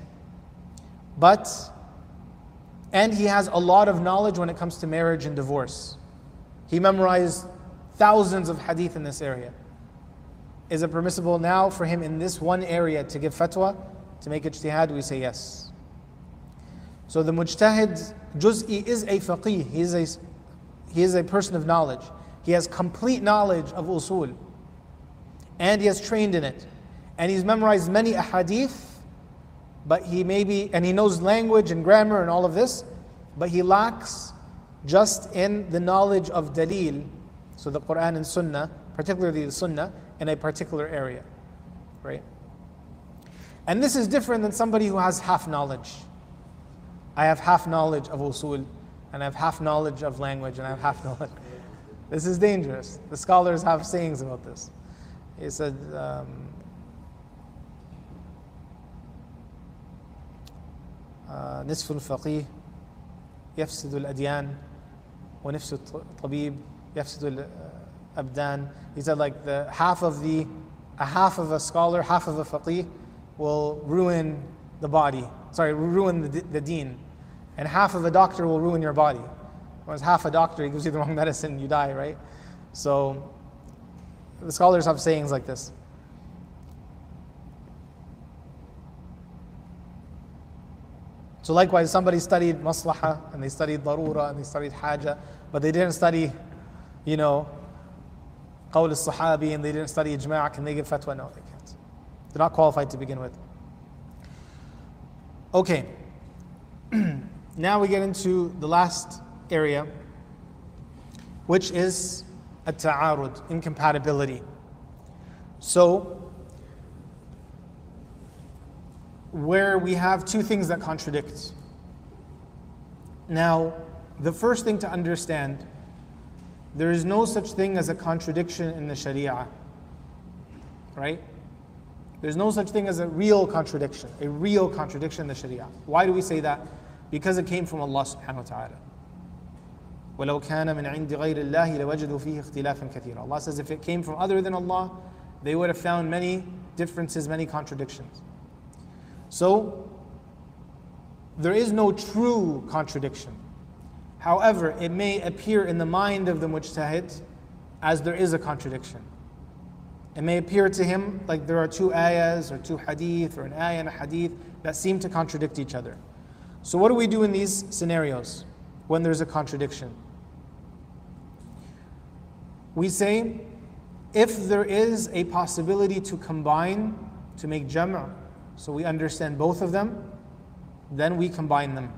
and he has a lot of knowledge when it comes to marriage and divorce. He memorized thousands of hadith in this area. Is it permissible now for him in this one area to give fatwa, to make ijtihad? We say yes. So the mujtahid juz'i is a faqih, he is a person of knowledge. He has complete knowledge of usul, and he has trained in it, and he's memorized many ahadith, but he knows language and grammar and all of this, but he lacks just in the knowledge of dalil, so the Quran and Sunnah, particularly the Sunnah, in a particular area, right? And this is different than somebody who has half knowledge. I have half knowledge of usul, and I have half knowledge of language, and I have half knowledge. This is dangerous. The scholars have sayings about this. He said, نصف الفقيه يفسد الأديان ونصف الطبيب يفسد الأبدان. He said like a half of a scholar, half of a faqih will ruin the body. Ruin the deen. And half of a doctor will ruin your body. Whereas half a doctor, he gives you the wrong medicine, you die, right? So the scholars have sayings like this. So likewise, somebody studied maslaha, and they studied darura, and they studied haja, but they didn't study, qawl al-sahabi, and they didn't study ijma'. Can they give fatwa? No, they can't. They're not qualified to begin with. Okay. Now we get into the last area, which is at-ta'arud, incompatibility. So, where we have two things that contradict. Now, the first thing to understand, there is no such thing as a contradiction in the Sharia, right? There's no such thing as a real contradiction in the Sharia. Why do we say that? Because it came from Allah subhanahu wa ta'ala. وَلَوْ كَانَ مِنْ عِنْدِ غَيْرِ اللَّهِ لَوَجَدُوا فِيهِ اخْتِلَافًا كَثِيرًا. Allah says if it came from other than Allah, they would have found many differences, many contradictions. So, there is no true contradiction. However, it may appear in the mind of the mujtahid as there is a contradiction. It may appear to him like there are two ayahs or two hadith or an ayah and a hadith that seem to contradict each other. So what do we do in these scenarios when there's a contradiction? We say, if there is a possibility to combine, to make jam', so we understand both of them, then we combine them.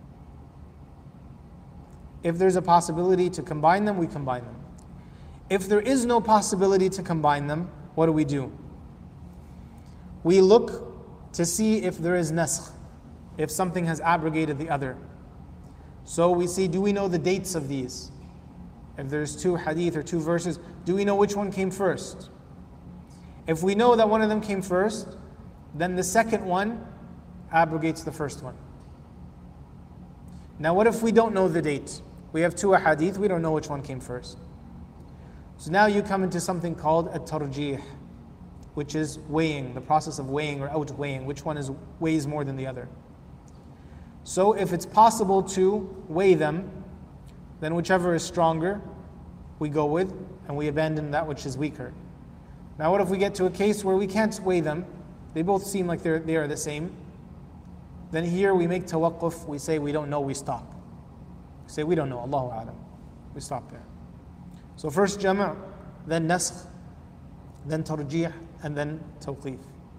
If there's a possibility to combine them, we combine them. If there is no possibility to combine them, what do? We look to see if there is nasakh, if something has abrogated the other. So we see, do we know the dates of these? If there's two hadith or two verses, do we know which one came first? If we know that one of them came first, then the second one abrogates the first one. Now what if we don't know the date? We have two hadith, we don't know which one came first. So now you come into something called a tarjih, which is weighing, the process of weighing or outweighing, which one weighs more than the other. So if it's possible to weigh them, then whichever is stronger, we go with, and we abandon that which is weaker. Now what if we get to a case where we can't weigh them, they both seem like they are the same, then here we make tawaqquf, we say we don't know, we stop. We say we don't know, Allahu a'lam. We stop there. So first jama', then nasakh, then tarjih, and then tawqif.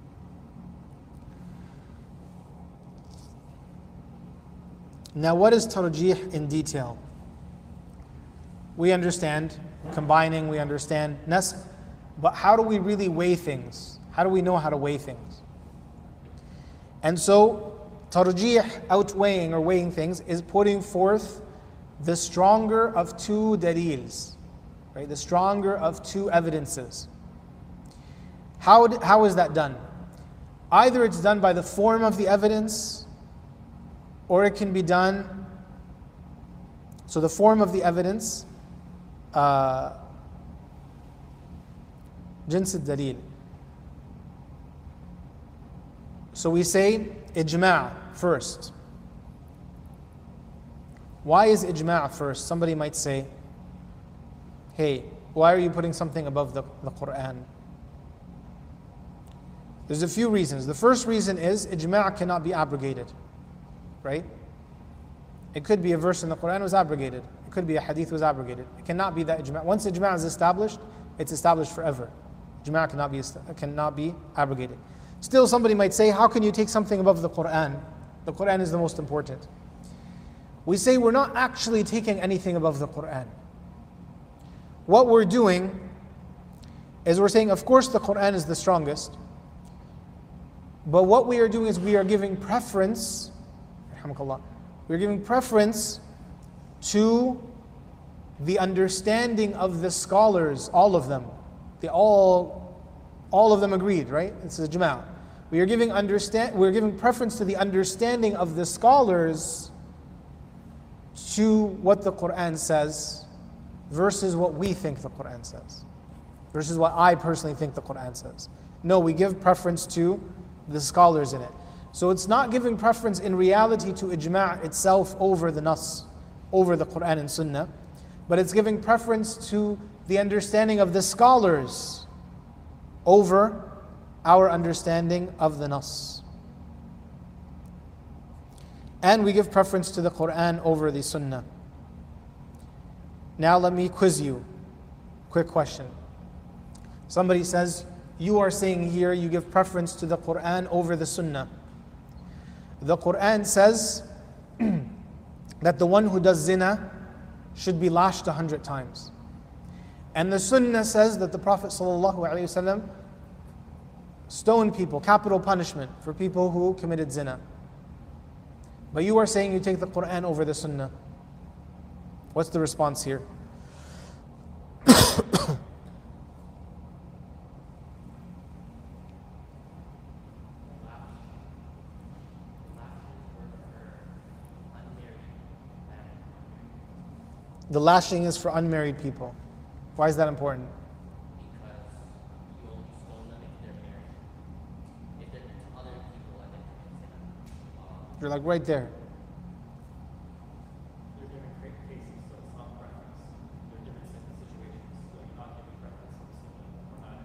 Now what is tarjih in detail? We understand combining, we understand nasakh, but how do we really weigh things? How do we know how to weigh things? And so tarjih, outweighing or weighing things, is putting forth the stronger of two dalils, right? The stronger of two evidences. How is that done? Either it's done by the form of the evidence, or it can be done, so the form of the evidence, jins al-dalil. So we say ijma' first. Why is ijma' first? Somebody might say, hey, why are you putting something above the Quran? There's a few reasons. The first reason is ijma' cannot be abrogated, right? It could be a verse in the Quran was abrogated. It could be a hadith was abrogated. It cannot be that ijma'. Once ijma' is established, it's established forever. Ijma' cannot be abrogated. Still, somebody might say, how can you take something above the Quran? The Quran is the most important. We say we're not actually taking anything above the Quran. What we're doing is we're saying, of course the Quran is the strongest, but what we are doing is we are giving preference, we're giving preference to the understanding of the scholars, all of them. All of them agreed, right? It's a jama'ah. We're giving preference to the understanding of the scholars to what the Quran says versus what we think the Quran says, versus what I personally think the Quran says. No, we give preference to the scholars in it. So it's not giving preference in reality to ijma' itself over the nas, over the Quran and Sunnah, but it's giving preference to the understanding of the scholars over our understanding of the nas. And we give preference to the Quran over the Sunnah. Now let me quiz you. Quick question. Somebody says, you are saying here you give preference to the Quran over the Sunnah. The Quran says that the one who does zina should be lashed 100 times. And the Sunnah says that the Prophet ﷺ stoned people, capital punishment for people who committed zina. But you are saying you take the Quran over the Sunnah. What's the response here? The lashing is for unmarried people. Why is that important? Because you only stone them if they're married. If they're other people, I think You're like right there. they're different cases, so it's not preference. They're different situations, so you're not giving preference to the student or not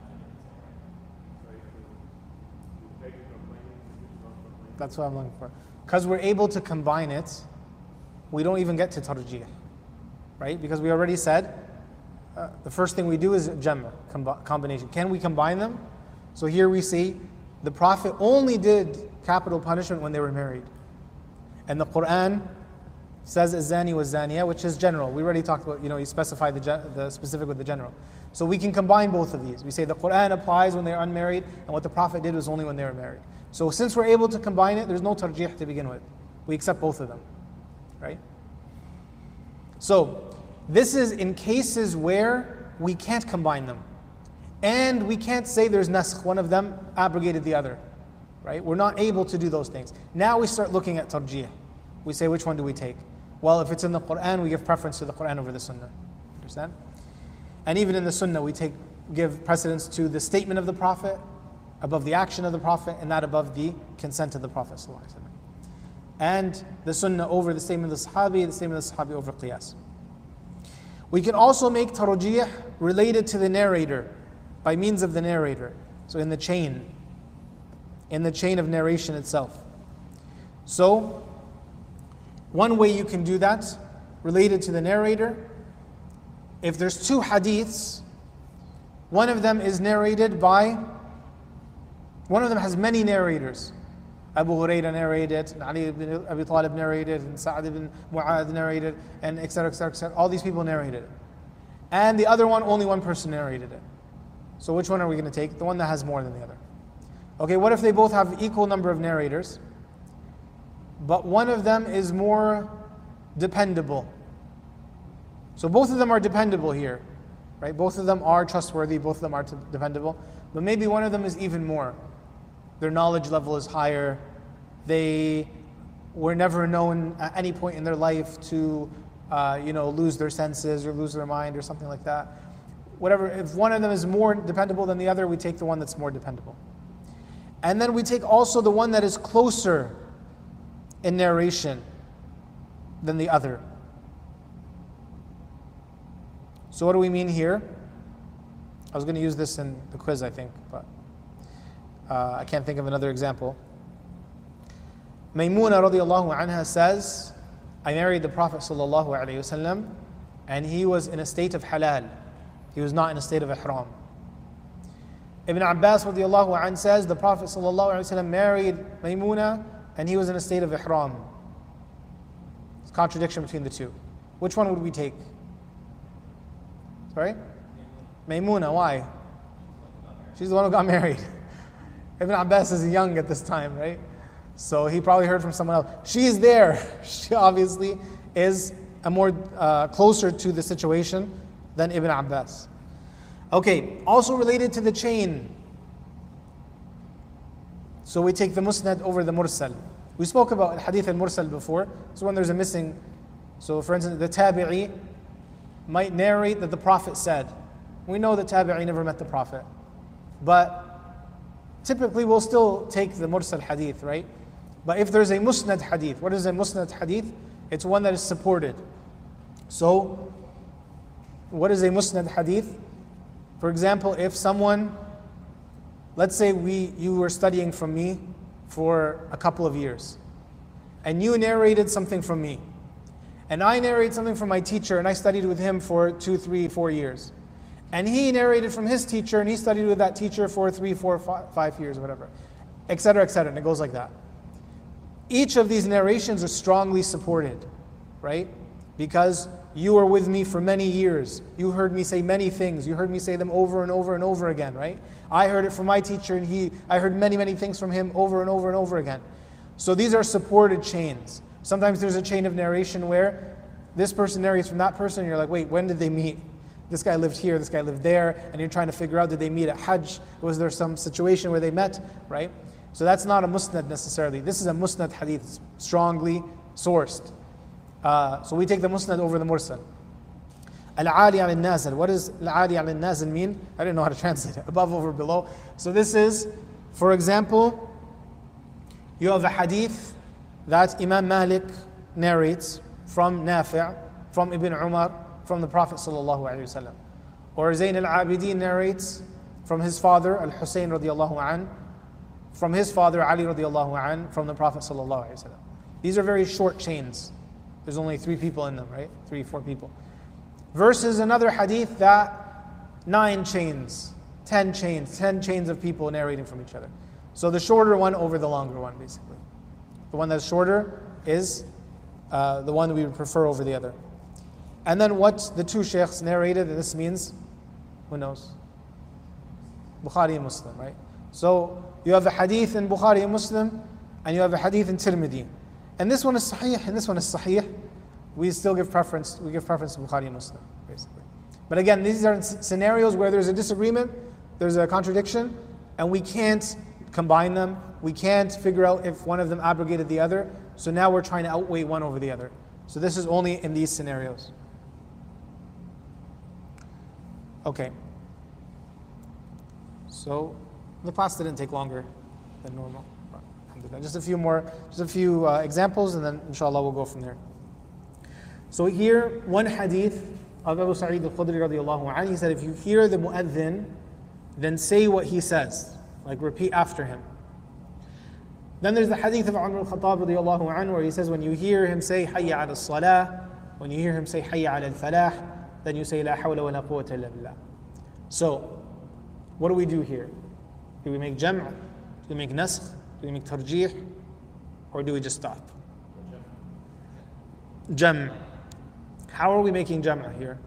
right? That's what I'm looking for. Because we're able to combine it, we don't even get to tarjih. Right? Because we already said the first thing we do is jam', combination. Can we combine them? So here we see the Prophet only did capital punishment when they were married. And the Quran says az-zani waz-zaniya, which is general. We already talked about, you specify the specific with the general. So we can combine both of these. We say the Quran applies when they're unmarried, and what the Prophet did was only when they were married. So since we're able to combine it, there's no tarjih to begin with. We accept both of them. Right? So, this is in cases where we can't combine them. And we can't say there's naskh, one of them abrogated the other. Right? We're not able to do those things. Now we start looking at tarjih. We say, which one do we take? Well, if it's in the Quran, we give preference to the Quran over the Sunnah. Understand? And even in the Sunnah, we give precedence to the statement of the Prophet above the action of the Prophet, and not above the consent of the Prophet ﷺ. And the Sunnah over the statement of the Sahabi over Qiyas. We can also make tarjih related to the narrator, by means of the narrator. So in the chain of narration itself. So, one way you can do that, related to the narrator, if there's two hadiths, one of them has many narrators. Abu Hurairah narrated, and Ali ibn Abi Talib narrated, and Sa'ad ibn Mu'adh narrated, and etc., etc., etc. All these people narrated it. And the other one, only one person narrated it. So which one are we going to take? The one that has more than the other. Okay, what if they both have equal number of narrators, but one of them is more dependable? So both of them are dependable here, right? Both of them are trustworthy, both of them are dependable, but maybe one of them is even more. Their knowledge level is higher. They were never known at any point in their life to, lose their senses or lose their mind or something like that. Whatever, if one of them is more dependable than the other, we take the one that's more dependable. And then we take also the one that is closer in narration than the other. So what do we mean here? I was going to use this in the quiz, I think, but I can't think of another example. Maymuna radiallahu anha says, I married the Prophet sallallahu alaihi wasallam, and he was in a state of halal. He was not in a state of ihram. Ibn Abbas radiallahu anhu says, the Prophet sallallahu alaihi wasallam married Maymuna, and he was in a state of ihram. It's a contradiction between the two. Which one would we take? Sorry? Maymuna, why? She's the one who got married. Ibn Abbas is young at this time, right? So he probably heard from someone else. She is there. She obviously is a more closer to the situation than Ibn Abbas. Okay, also related to the chain. So we take the musnad over the mursal. We spoke about hadith al-mursal before. So when there's a missing, so for instance, the tabi'i might narrate that the Prophet said. We know the tabi'i never met the Prophet. But typically we'll still take the mursal hadith, right? But if there's a musnad hadith, what is a musnad hadith? It's one that is supported. So, what is a musnad hadith? For example, if someone, let's say you were studying from me for a couple of years, and you narrated something from me, and I narrated something from my teacher, and I studied with him for 2, 3, 4 years. And he narrated from his teacher, and he studied with that teacher for 3, 4, 5 years, whatever, etc., etc., and it goes like that. Each of these narrations are strongly supported, right? Because you were with me for many years. You heard me say many things. You heard me say them over and over and over again, right? I heard it from my teacher, and I heard many, many things from him over and over and over again. So these are supported chains. Sometimes there's a chain of narration where This person narrates from that person, and you're like, wait, when did they meet? This guy lived here, this guy lived there, and you're trying to figure out, did they meet at Hajj? Was there some situation where they met, right? So that's not a musnad necessarily. This is a musnad hadith, it's strongly sourced. So we take the musnad over the mursal. Al-Ali al-Nazil. What does Al-Ali al-Nazil mean? I didn't know how to translate it. Above, over, below. So this is, for example, you have a hadith that Imam Malik narrates from Nafi', from Ibn Umar, from the Prophet sallallahu alaihi wasallam. Or Zayn al-Abidin narrates from his father, Al-Husayn radiallahu an, from his father, Ali radiallahu an, from the Prophet sallallahu alaihi wasallam. These are very short chains. There's only 3 people in them, right? 3, 4 people. Versus another hadith that 9 chains, 10 chains of people narrating from each other. So the shorter one over the longer one, basically. The one that's shorter is the one that we would prefer over the other. And then what the 2 shaykhs narrated, this means, who knows? Bukhari and Muslim, right? So you have a hadith in Bukhari and Muslim, and you have a hadith in Tirmidhi. And this one is sahih, and this one is sahih. We still give preference, we give preference to Bukhari and Muslim, basically. But again, these are scenarios where there's a disagreement, there's a contradiction, and we can't combine them. We can't figure out if one of them abrogated the other. So now we're trying to outweigh one over the other. So this is only in these scenarios. Okay. So the class didn't take longer than normal. Just a few examples, and then inshallah we'll go from there. So here, one hadith of Abu Sa'id al-Khudri radiallahu anhu, he said, if you hear the mu'adhin, then say what he says, like repeat after him. Then there's the hadith of Umar al-Khattab radiallahu anhu, where he says, when you hear him say hayya ala salah, when you hear him say hayya ala al-falah, then you say la hawla wa la quwwata illa billah. So, what do we do here? Do we make jam'? Do we make nasakh? Do we make tarjih? Or do we just stop? Jam'. How are we making jam' here?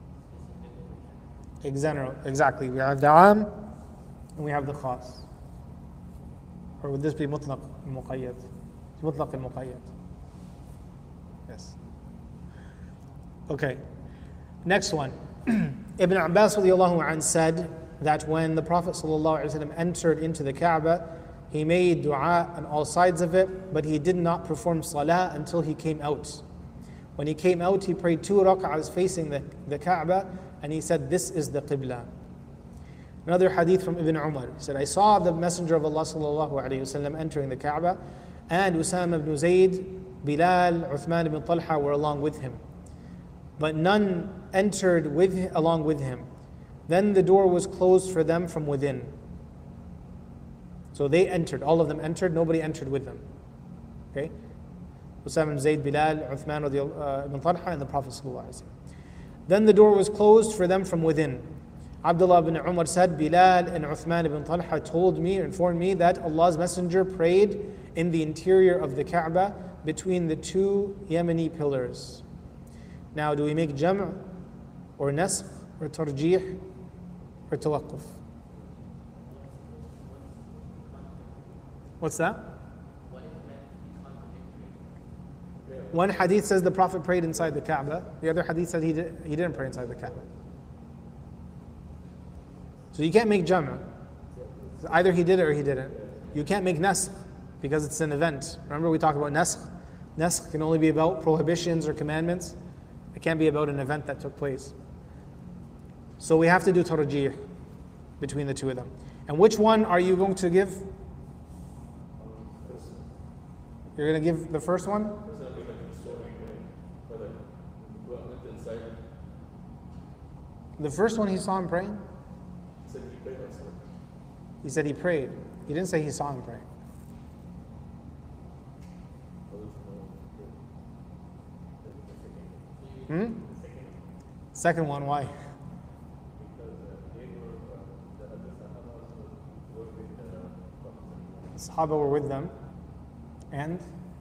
Exactly. We have the am and we have the khas. Or would this be mutlaq al-muqayyad? Mutlaq al-muqayyad. Yes. Okay. Next one. Ibn Abbas radiallahu anhu said that when the Prophet sallallahu alaihi wasallam entered into the Kaaba, he made dua on all sides of it, but he did not perform salah until he came out. When he came out, he prayed 2 rak'ahs facing the Kaaba, and he said, this is the Qibla. Another hadith from Ibn Umar, he said, I saw the Messenger of Allah sallallahu alaihi wasallam entering the Kaaba, and Usama ibn Zayd, Bilal, Uthman ibn Talha were along with him. But none entered along with him. Then the door was closed for them from within. So they entered, all of them entered, nobody entered with them. Okay? Usama ibn Zayd, Bilal, Uthman ibn Talha, and the Prophet ﷺ. Then the door was closed for them from within. Abdullah ibn Umar said, Bilal and Uthman ibn Talha informed me that Allah's Messenger prayed in the interior of the Kaaba between the 2 Yemeni pillars. Now, do we make jam' or nasakh or tarjih or tawaqquf? What's that? One hadith says the Prophet prayed inside the Kaaba. The other hadith said he didn't pray inside the Kaaba. So you can't make jam'. Either he did it or he didn't. You can't make nasakh because it's an event. Remember we talked about nasakh? Nasakh can only be about prohibitions or commandments. It can't be about an event that took place. So we have to do tarjih between the 2 of them. And which one are you going to give? You're going to give the first one? The first one he saw him praying? He said he prayed. He didn't say he saw him praying. Second one, why? The Sahaba were with them. And?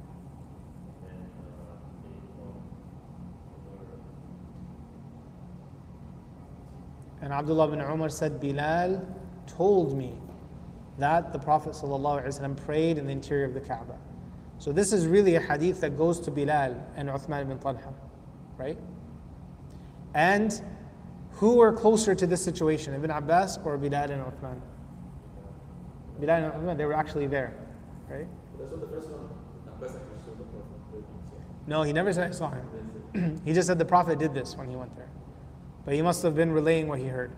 And Abdullah bin Umar said, Bilal told me that the Prophet ﷺ prayed in the interior of the Kaaba. So this is really a hadith that goes to Bilal and Uthman ibn Talha. right? And who were closer to this situation, Ibn Abbas or Bilal and Uthman? Bilal and Uthman, they were actually there, right? That's not the first one. Abbas actually saw the Prophet. No, he never said I saw him. He just said the Prophet did this when he went there. But he must have been relaying what he heard.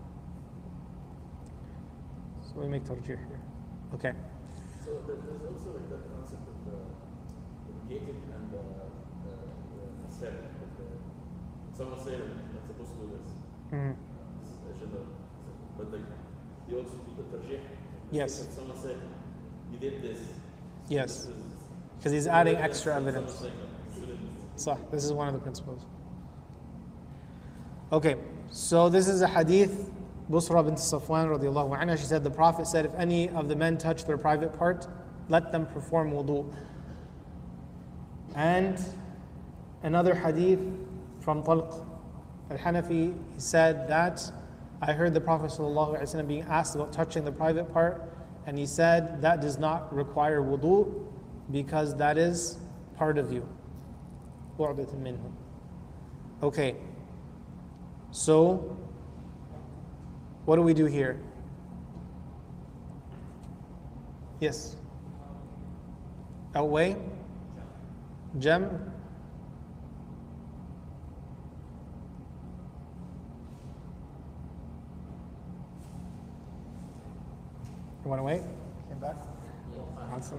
So we make tarjih here. Okay. So there's also like that concept of the gated and the set. Someone said I'm not supposed to do this. I should have. But like, you also do the tarjih. Yes. If someone said you did this. Yes. Because he's adding extra evidence. So this is one of the principles. Okay, so this is a hadith. Busra bint Safwan radiallahu anha, she said the Prophet said, if any of the men touch their private part, let them perform wudu. And another hadith from Talq al-Hanafi, he said that I heard the Prophet sallallahu alaihi wasallam being asked about touching the private part, and he said that does not require wudu because that is part of you. Okay, so what do we do here? Yes. Outweigh? Jam? You want to wait? Came back? Awesome.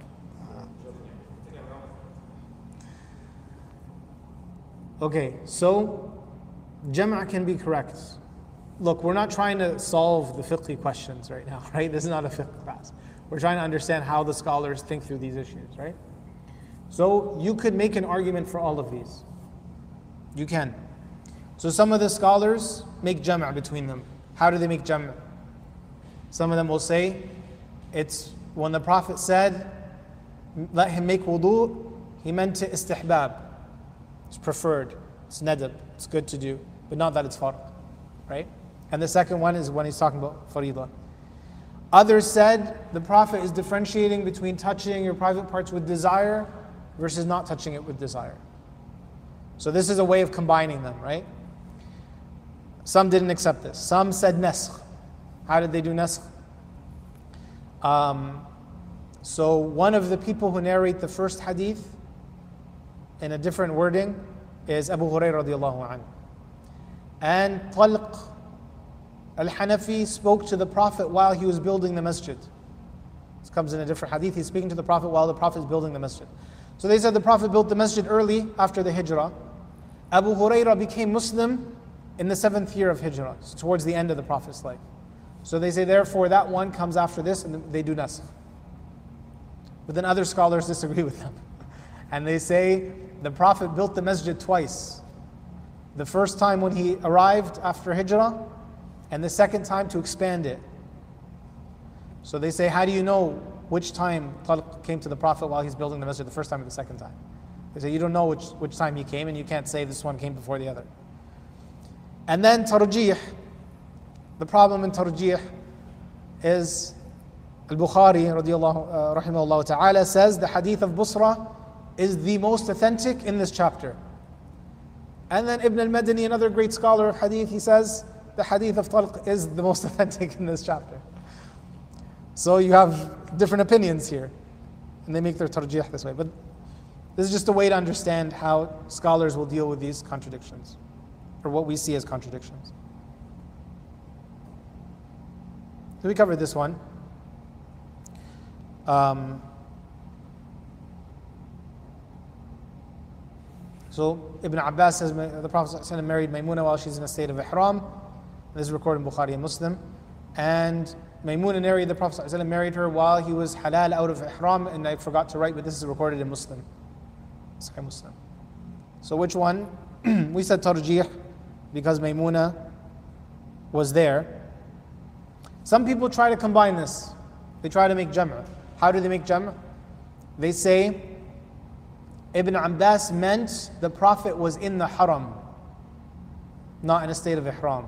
Okay, so Jama' can be correct. Look, we're not trying to solve the fiqh questions right now, right? This is not a fiqh class. We're trying to understand how the scholars think through these issues, right? So you could make an argument for all of these. You can. So some of the scholars make jama' between them. How do they make jama'? Some of them will say, it's when the Prophet said, let him make wudu, he meant to istihbab. It's preferred, it's nadab, it's good to do, but not that it's fard, right? And the second one is when he's talking about faridah. Others said the Prophet is differentiating between touching your private parts with desire versus not touching it with desire. So this is a way of combining them, right? Some didn't accept this. Some said naskh. How did they do naskh? So one of the people who narrate the first hadith in a different wording is Abu Hurairah radiallahu anhu. And Talq al-Hanafi spoke to the Prophet while he was building the masjid. This comes in a different hadith. He's speaking to the Prophet while the Prophet is building the masjid. So they said the Prophet built the masjid early after the hijrah. Abu Hurairah became Muslim in the 7th year of hijrah, so towards the end of the Prophet's life. So they say therefore that one comes after this, and they do naskh. But then other scholars disagree with them. And they say the Prophet built the masjid twice. The first time when he arrived after hijrah, and the second time to expand it. So they say, how do you know which time Talq came to the Prophet while he's building the masjid, the first time or the second time? They say, you don't know which time he came, and you can't say this one came before the other. And then tarjih. The problem in tarjih is Al-Bukhari rahimahullah ta'ala says the hadith of Busra is the most authentic in this chapter. And then Ibn al-Madani, another great scholar of hadith, he says the hadith of Talq is the most authentic in this chapter. So you have different opinions here, and they make their tarjih this way. But this is just a way to understand how scholars will deal with these contradictions, or what we see as contradictions. So we covered this one. So Ibn Abbas says the Prophet ﷺ married Maymuna while she's in a state of ihram. This is recorded in Bukhari and Muslim. And Maymuna narrated the Prophet ﷺ married her while he was halal out of ihram, and I forgot to write, but this is recorded in Muslim. Sahih Muslim. So which one? We said tarjih because Maymuna was there. Some people try to combine this. They try to make jam'a. How do they make jam'a? They say Ibn Abbas meant the Prophet was in the haram, not in a state of ihram.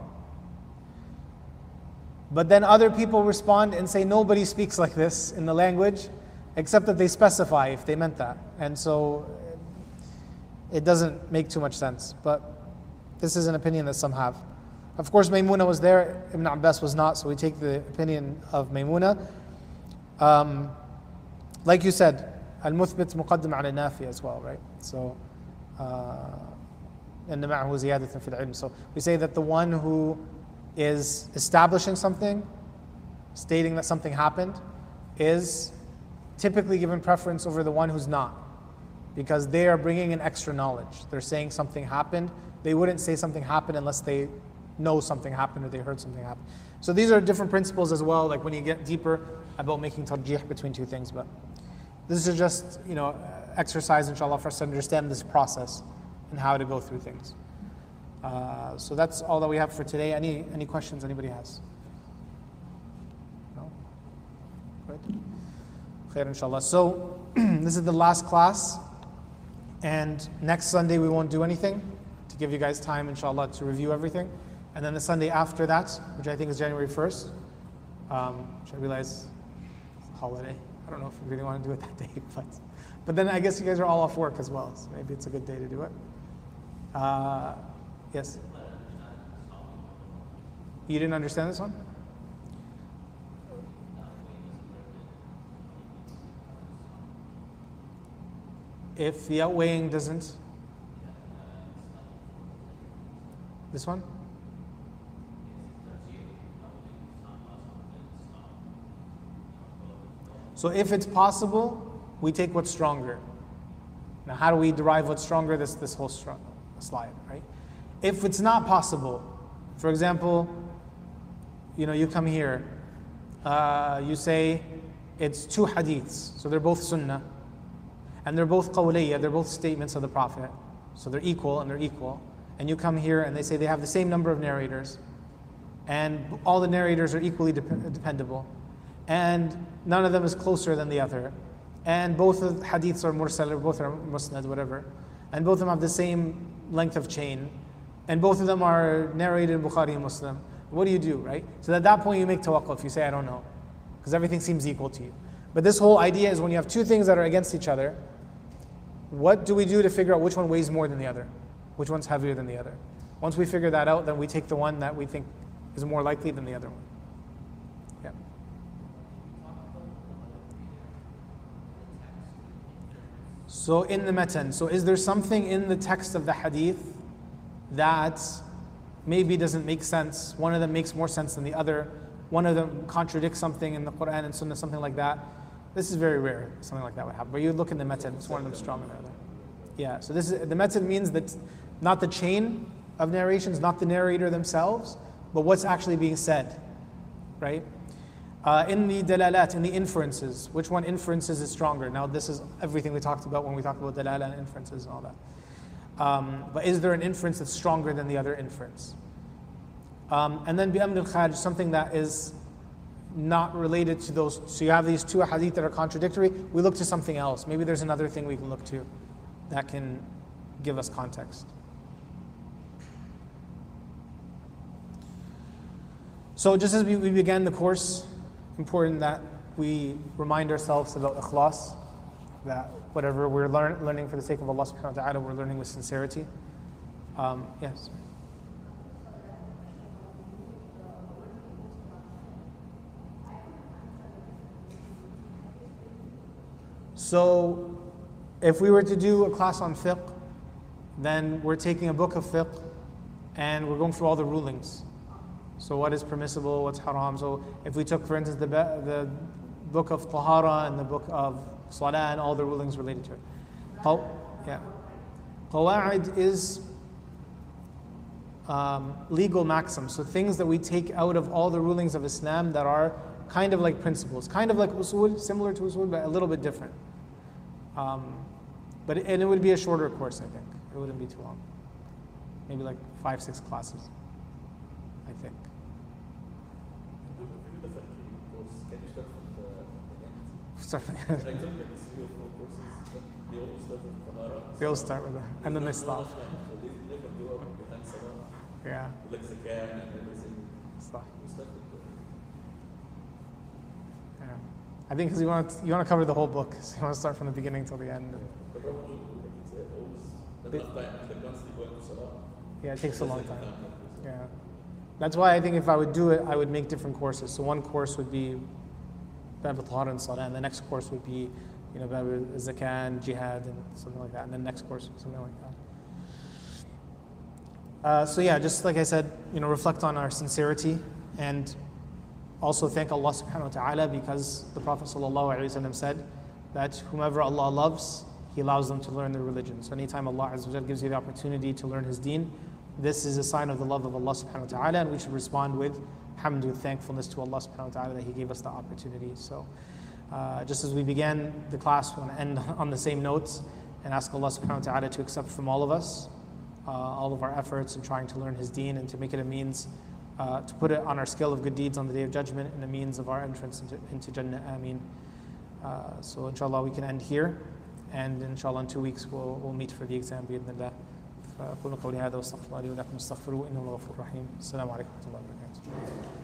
But then other people respond and say nobody speaks like this in the language, except that they specify if they meant that. And so it doesn't make too much sense. But this is an opinion that some have. Of course, Maymuna was there, Ibn Abbas was not, so we take the opinion of Maymuna. Like you said, al-muthbit muqaddam ala nafi as well, right? So, إن معه زيادة في العلم. So we say that the one who is establishing something, stating that something happened, is typically given preference over the one who's not, because they are bringing in extra knowledge. They're saying something happened. They wouldn't say something happened unless they know something happened or they heard something happen. So these are different principles as well, like when you get deeper about making tarjih between two things. But this is just, exercise, inshallah, for us to understand this process and how to go through things. So that's all that we have for today. Any questions anybody has? No? Good. Khair, inshallah. So this is the last class, and next Sunday we won't do anything to give you guys time, inshallah, to review everything. And then the Sunday after that, which I think is January 1st, which I realize is a holiday. I don't know if we really want to do it that day, but then I guess you guys are all off work as well, so maybe it's a good day to do it. Yes? You didn't understand this one? If the outweighing doesn't, this one? So if it's possible, we take what's stronger. Now, how do we derive what's stronger? This whole slide, right? If it's not possible, for example, you come here, you say it's two hadiths, so they're both sunnah, and they're both qawliya, they're both statements of the Prophet, so they're equal and they're equal. And you come here and they say they have the same number of narrators, and all the narrators are equally dependable, and none of them is closer than the other, and both of the hadiths are mursal, or both are musnad, whatever, and both of them have the same length of chain, and both of them are narrated in Bukhari and Muslim. What do you do, right? So at that point you make tawaqquf, you say, I don't know, because everything seems equal to you. But this whole idea is when you have two things that are against each other, what do we do to figure out which one weighs more than the other? Which one's heavier than the other? Once we figure that out, then we take the one that we think is more likely than the other one. Yeah. So in the matan, so is there something in the text of the hadith that maybe doesn't make sense? One of them makes more sense than the other. One of them contradicts something in the Quran and Sunnah, something like that. This is very rare, something like that would happen. But you look in the matan, it's one of them stronger than the other. Yeah, so the matan means that not the chain of narrations, not the narrator themselves, but what's actually being said, right? In the dalalat, in the inferences, which one inferences is stronger? Now this is everything we talked about when we talked about dalala and inferences and all that. But is there an inference that's stronger than the other inference? And then bi'amn al-kharij, something that is not related to those. So you have these two hadith that are contradictory, we look to something else. Maybe there's another thing we can look to that can give us context. So just as we began the course, important that we remind ourselves about ikhlas, that whatever we're learning for the sake of Allah subhanahu wa ta'ala, we're learning with sincerity. Yes. So if we were to do a class on fiqh, then we're taking a book of fiqh and we're going through all the rulings. So what is permissible, what's haram. So if we took, for instance, the book of tahara and the book of salah and all the rulings related to it. Qawa'id is legal maxims. So things that we take out of all the rulings of Islam that are kind of like principles, kind of like usul, similar to usul, but a little bit different. But it would be a shorter course, I think. It wouldn't be too long. Maybe like 5-6 classes, I think. Can you start from the end? Start from Like some of the 3 or 4 courses, they all start with Tahara. They all start with that, and then they stop. They never do up behind Salah. Yeah. Like Zakah and everything. Stop. We start with Yeah. I think because you want to cover the whole book, so you want to start from the beginning till the end. the problem with it's always But enough time, and they're constantly going to Salah. Yeah, it takes a long time. Time. Yeah. That's why I think if I would do it, I would make different courses. So one course would be Bab al-Tahara and Salah, and the next course would be, Bab al-Zakah and Jihad and something like that, and then next course, something like that. So yeah, just like I said, reflect on our sincerity and also thank Allah subhanahu wa ta'ala, because the Prophet sallallahu alaihi wasallam said that whomever Allah loves, He allows them to learn their religion. So anytime Allah Azza wa Jal gives you the opportunity to learn His deen, this is a sign of the love of Allah subhanahu wa ta'ala, and we should respond with hamd, with thankfulness to Allah subhanahu wa ta'ala that He gave us the opportunity. So just as we began the class, we want to end on the same notes and ask Allah subhanahu wa ta'ala to accept from all of us all of our efforts in trying to learn His deen, and to make it a means to put it on our scale of good deeds on the Day of Judgment, and a means of our entrance into Jannah. Ameen. So inshallah we can end here, and inshallah in 2 weeks we'll meet for the exam بإذن الله. فأقول قولي هذا واستغفر الله لي ولكم استغفروه إنه الغفور الرحيم. السلام عليكم ورحمة الله وبركاته.